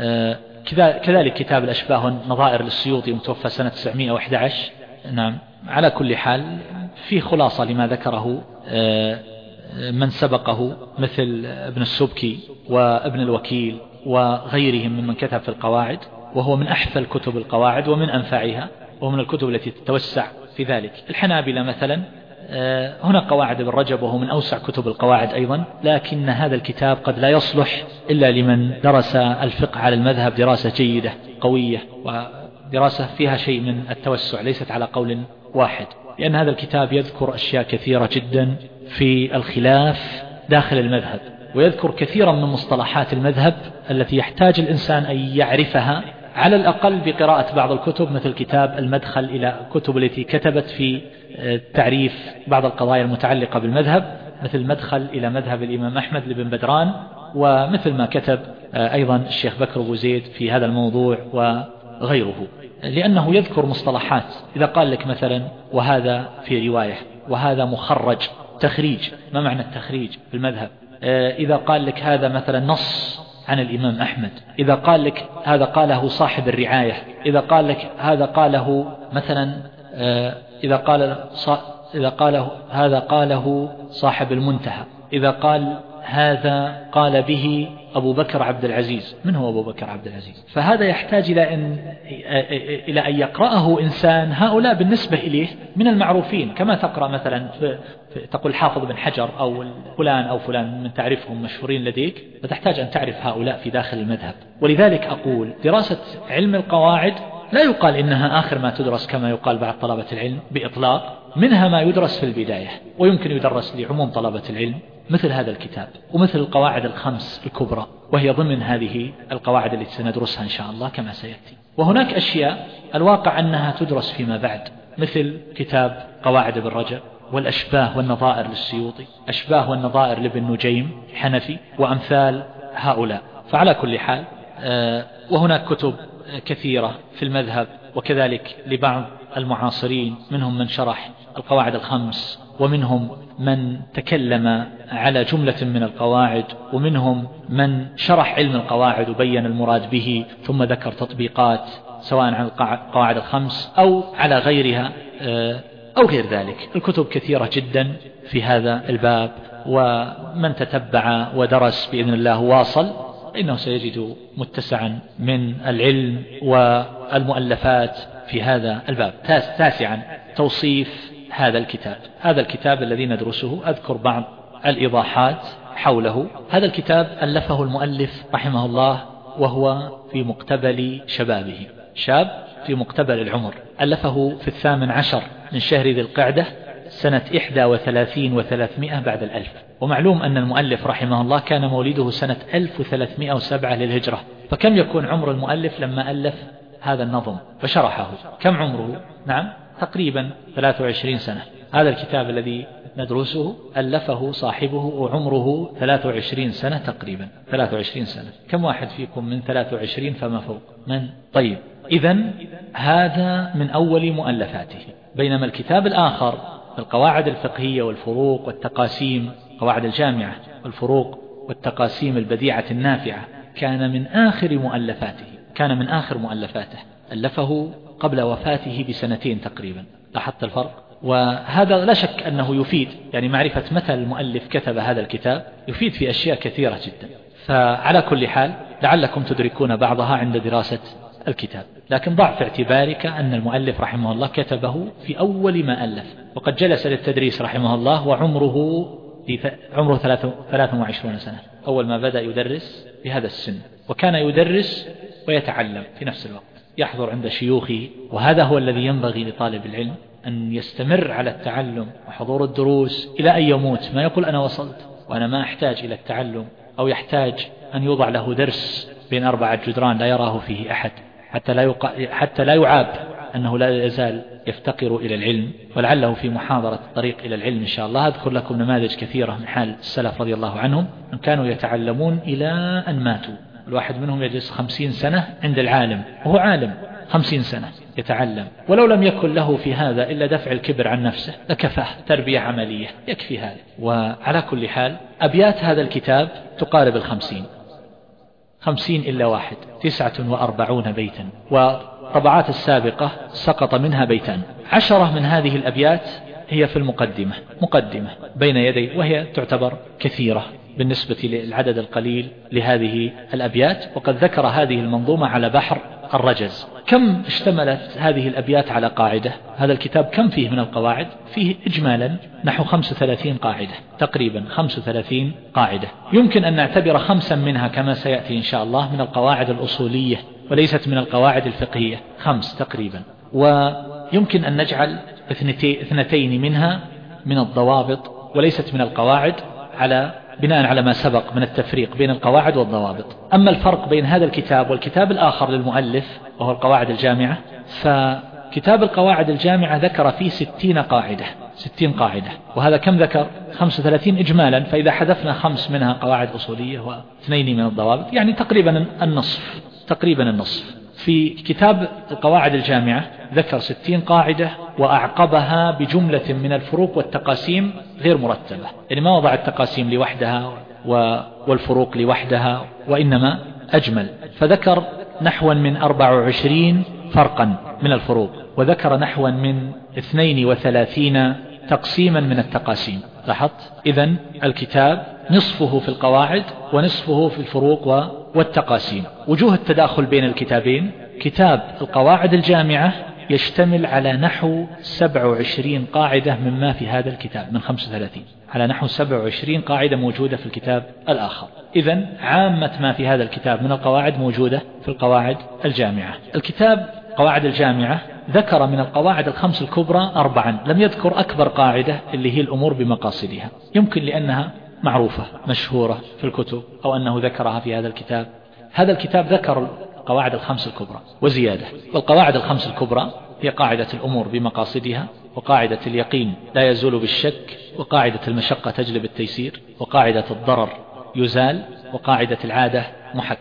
كذلك كتاب الأشباه والنظائر للسيوطي متوفى سنة تسعمائة وأحد عشر. نعم، على كل حال فيه خلاصة لما ذكره من سبقه مثل ابن السبكي وابن الوكيل وغيرهم ممن كتب في القواعد، وهو من أحفل كتب القواعد ومن أنفعها، ومن الكتب التي تتوسع في ذلك. الحنابلة مثلا هنا قواعد ابن رجب وهو من أوسع كتب القواعد أيضا، لكن هذا الكتاب قد لا يصلح إلا لمن درس الفقه على المذهب دراسة جيدة قوية، ودراسة فيها شيء من التوسع ليست على قول واحد، لأن هذا الكتاب يذكر أشياء كثيرة جدا في الخلاف داخل المذهب، ويذكر كثيرا من مصطلحات المذهب التي يحتاج الإنسان أن يعرفها على الأقل بقراءة بعض الكتب، مثل كتاب المدخل إلى كتب التي كتبت في تعريف بعض القضايا المتعلقة بالمذهب، مثل مدخل إلى مذهب الإمام أحمد لبن بدران، ومثل ما كتب أيضا الشيخ بكر أبو زيد في هذا الموضوع وغيره، لأنه يذكر مصطلحات. إذا قال لك مثلا وهذا في رواية وهذا مخرج، تخريج، ما معنى التخريج في المذهب؟ إذا قال لك هذا مثلا نص عن الإمام أحمد، إذا قال لك هذا قاله صاحب الرعاية، إذا قال لك هذا قاله مثلا إذا قال إذا قاله هذا قاله صاحب المنتهى، إذا قال هذا قال به أبو بكر عبد العزيز، من هو أبو بكر عبد العزيز؟ فهذا يحتاج إلى أن إلى أن يقرأه إنسان، هؤلاء بالنسبة إليه من المعروفين، كما تقرأ مثلا في تقول حافظ بن حجر أو فلان أو فلان من تعرفهم مشهورين لديك، فتحتاج أن تعرف هؤلاء في داخل المذهب. ولذلك أقول دراسة علم القواعد لا يقال إنها آخر ما تدرس كما يقال بعض طلبة العلم بإطلاق، منها ما يدرس في البداية ويمكن يدرس لعموم طلبة العلم، مثل هذا الكتاب ومثل القواعد الخمس الكبرى، وهي ضمن هذه القواعد التي سندرسها إن شاء الله كما سيأتي. وهناك أشياء الواقع أنها تدرس فيما بعد، مثل كتاب قواعد ابن رجب، والأشباه والنظائر للسيوطي، أشباه والنظائر لابن نجيم حنفي، وأمثال هؤلاء. فعلى كل حال وهناك كتب كثيرة في المذهب وكذلك لبعض المعاصرين، منهم من شرح القواعد الخمس، ومنهم من تكلم على جملة من القواعد، ومنهم من شرح علم القواعد وبين المراد به ثم ذكر تطبيقات سواء على القواعد الخمس أو على غيرها أو غير ذلك. الكتب كثيرة جدا في هذا الباب، ومن تتبع ودرس بإذن الله واصل إنه سيجد متسعا من العلم والمؤلفات في هذا الباب. تاسعا توصيف هذا الكتاب. هذا الكتاب الذي ندرسه أذكر بعض الإيضاحات حوله. هذا الكتاب ألفه المؤلف رحمه الله وهو في مقتبل شبابه، شاب في مقتبل العمر، ألفه في الثامن عشر من شهر ذي القعدة سنة إحدى وثلاثين وثلاثمائة بعد الألف. ومعلوم أن المؤلف رحمه الله كان مولده سنة ألف وثلاثمائة وسبعة للهجرة، فكم يكون عمر المؤلف لما ألف هذا النظم فشرحه؟ كم عمره؟ نعم تقريبا ثلاث وعشرين سنة. هذا الكتاب الذي ندرسه ألفه صاحبه وعمره ثلاث وعشرين سنة تقريبا، ثلاث وعشرين سنة. كم واحد فيكم من ثلاث وعشرين فما فوق؟ من؟ طيب، إذن هذا من أول مؤلفاته. بينما الكتاب الآخر القواعد الفقهية والفروق والتقاسيم، قواعد الجامعة والفروق والتقاسيم البديعة النافعة، كان من آخر مؤلفاته، كان من آخر مؤلفاته، ألفه قبل وفاته بسنتين تقريبا. لاحظت الفرق؟ وهذا لا شك أنه يفيد، يعني معرفة متى المؤلف كتب هذا الكتاب يفيد في أشياء كثيرة جدا. فعلى كل حال لعلكم تدركون بعضها عند دراسة الكتاب، لكن ضع في اعتبارك أن المؤلف رحمه الله كتبه في أول ما ألف، وقد جلس للتدريس رحمه الله وعمره عمره ثلاث وعشرين سنة أول ما بدأ يدرس بهذا السن، وكان يدرس ويتعلم في نفس الوقت، يحضر عند شيوخه. وهذا هو الذي ينبغي لطالب العلم، أن يستمر على التعلم وحضور الدروس إلى أن يموت، ما يقول أنا وصلت وأنا ما أحتاج إلى التعلم، أو يحتاج أن يوضع له درس بين أربعة جدران لا يراه فيه أحد، حتى لا يق... حتى لا يعاب أنه لا يزال يفتقر إلى العلم، ولعله في محاضرة الطريق إلى العلم إن شاء الله أذكر لكم نماذج كثيرة من حال السلف رضي الله عنهم، أن كانوا يتعلمون إلى أن ماتوا. الواحد منهم يجلس خمسين سنة عند العالم وهو عالم، خمسين سنة يتعلم، ولو لم يكن له في هذا إلا دفع الكبر عن نفسه لكفاه، تربية عملية يكفي هذا. وعلى كل حال أبيات هذا الكتاب تقارب الخمسين، خمسين إلا واحد، تسعة وأربعون بيتا، والطبعات السابقة سقط منها بيتان. عشرة من هذه الأبيات هي في المقدمة، مقدمة بين يدي، وهي تعتبر كثيرة بالنسبة للعدد القليل لهذه الأبيات. وقد ذكر هذه المنظومة على بحر الرجز. كم اشتملت هذه الأبيات على قاعدة؟ هذا الكتاب كم فيه من القواعد؟ فيه إجمالا نحو خمس وثلاثين قاعدة تقريبا، خمس وثلاثين قاعدة. يمكن أن نعتبر خمسا منها كما سيأتي إن شاء الله من القواعد الأصولية وليست من القواعد الفقهية، خمس تقريبا. ويمكن أن نجعل اثنتين منها من الضوابط وليست من القواعد، على بناء على ما سبق من التفريق بين القواعد والضوابط. أما الفرق بين هذا الكتاب والكتاب الآخر للمؤلف وهو القواعد الجامعة، فكتاب القواعد الجامعة ذكر فيه ستين قاعدة، ستين قاعدة، وهذا كم ذكر؟ خمس وثلاثين إجمالا. فإذا حذفنا خمس منها قواعد أصولية واثنين من الضوابط يعني تقريبا النصف، تقريبا النصف. في كتاب القواعد الجامعة ذكر ستين قاعدة وأعقبها بجملة من الفروق والتقاسيم غير مرتبة، يعني ما وضع التقاسيم لوحدها والفروق لوحدها، وإنما أجمل. فذكر نحوا من أربع وعشرين فرقا من الفروق، وذكر نحوا من اثنين وثلاثين تقسيما من التقاسيم. لاحظت؟ إذن الكتاب نصفه في القواعد ونصفه في الفروق والتقاسيم. وجوه التداخل بين الكتابين: كتاب القواعد الجامعة يشتمل على نحو سبع وعشرين قاعدة مما في هذا الكتاب من خمس وثلاثين، على نحو سبع وعشرين قاعدة موجودة في الكتاب الآخر. إذن عامة ما في هذا الكتاب من القواعد موجودة في القواعد الجامعة. الكتاب قواعد الجامعة ذكر من القواعد الخمس الكبرى أربعا، لم يذكر أكبر قاعدة اللي هي الأمور بمقاصدها، يمكن لأنها معروفة مشهورة في الكتب أو أنه ذكرها في هذا الكتاب. هذا الكتاب ذكر القواعد الخمس الكبرى وزيادة. والقواعد الخمس الكبرى هي قاعدة الأمور بمقاصدها، وقاعدة اليقين لا يزول بالشك، وقاعدة المشقة تجلب التيسير، وقاعدة الضرر يزال، وقاعدة العادة محكمة.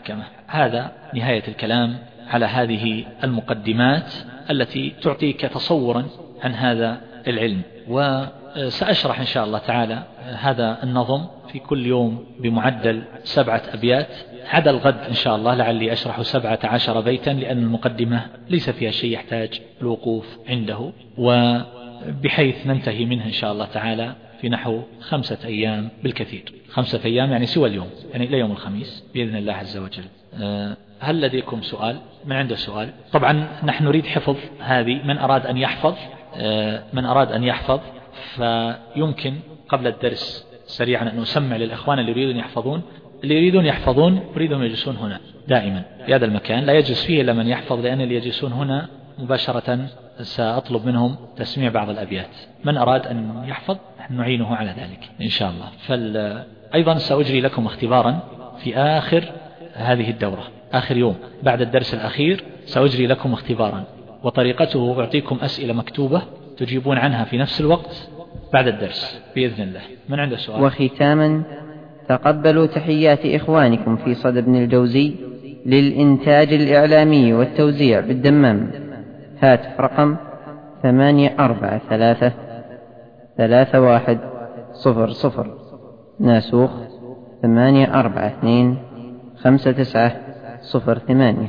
هذا نهاية الكلام على هذه المقدمات التي تعطيك تصورا عن هذا العلم. وسأشرح إن شاء الله تعالى هذا النظم في كل يوم بمعدل سبعة أبيات، عدا الغد إن شاء الله لعلي أشرح سبعة عشر بيتا، لأن المقدمة ليس فيها شيء يحتاج الوقوف عنده، وبحيث ننتهي منها إن شاء الله تعالى في نحو خمسة أيام بالكثير. خمسة أيام يعني سوى اليوم، يعني إلى يوم الخميس بإذن الله عز وجل. هل لديكم سؤال؟ من عنده سؤال؟ طبعا نحن نريد حفظ هذه، من أراد أن يحفظ من أراد أن يحفظ فيمكن قبل الدرس سريعا أن أسمع للإخوان اللي يريدون يحفظون اللي يريدون يحفظون يريدون يجلسون هنا دائما في هذا المكان، لا يجلس فيه إلا من يحفظ، لأن اللي يجلسون هنا مباشرة سأطلب منهم تسميع بعض الأبيات. من أراد أن يحفظ نعينه على ذلك إن شاء الله. فأيضا سأجري لكم اختبارا في آخر هذه الدورة، آخر يوم بعد الدرس الأخير سأجري لكم اختبارا، وطريقته أعطيكم أسئلة مكتوبة تجيبون عنها في نفس الوقت بعد الدرس بإذن الله. من عنده سؤال؟ وختاما تقبلوا تحيات إخوانكم في صدى ابن الجوزي للإنتاج الإعلامي والتوزيع بالدمام. هاتف رقم ثمانية أربعة ثلاثة ثلاثة واحد صفر صفر، ناسوخ ثمانية أربعة اثنين خمسة تسعة صفر ثمانية.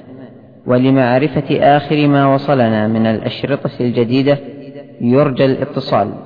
ولمعرفة آخر ما وصلنا من الأشرطة الجديدة يرجى الاتصال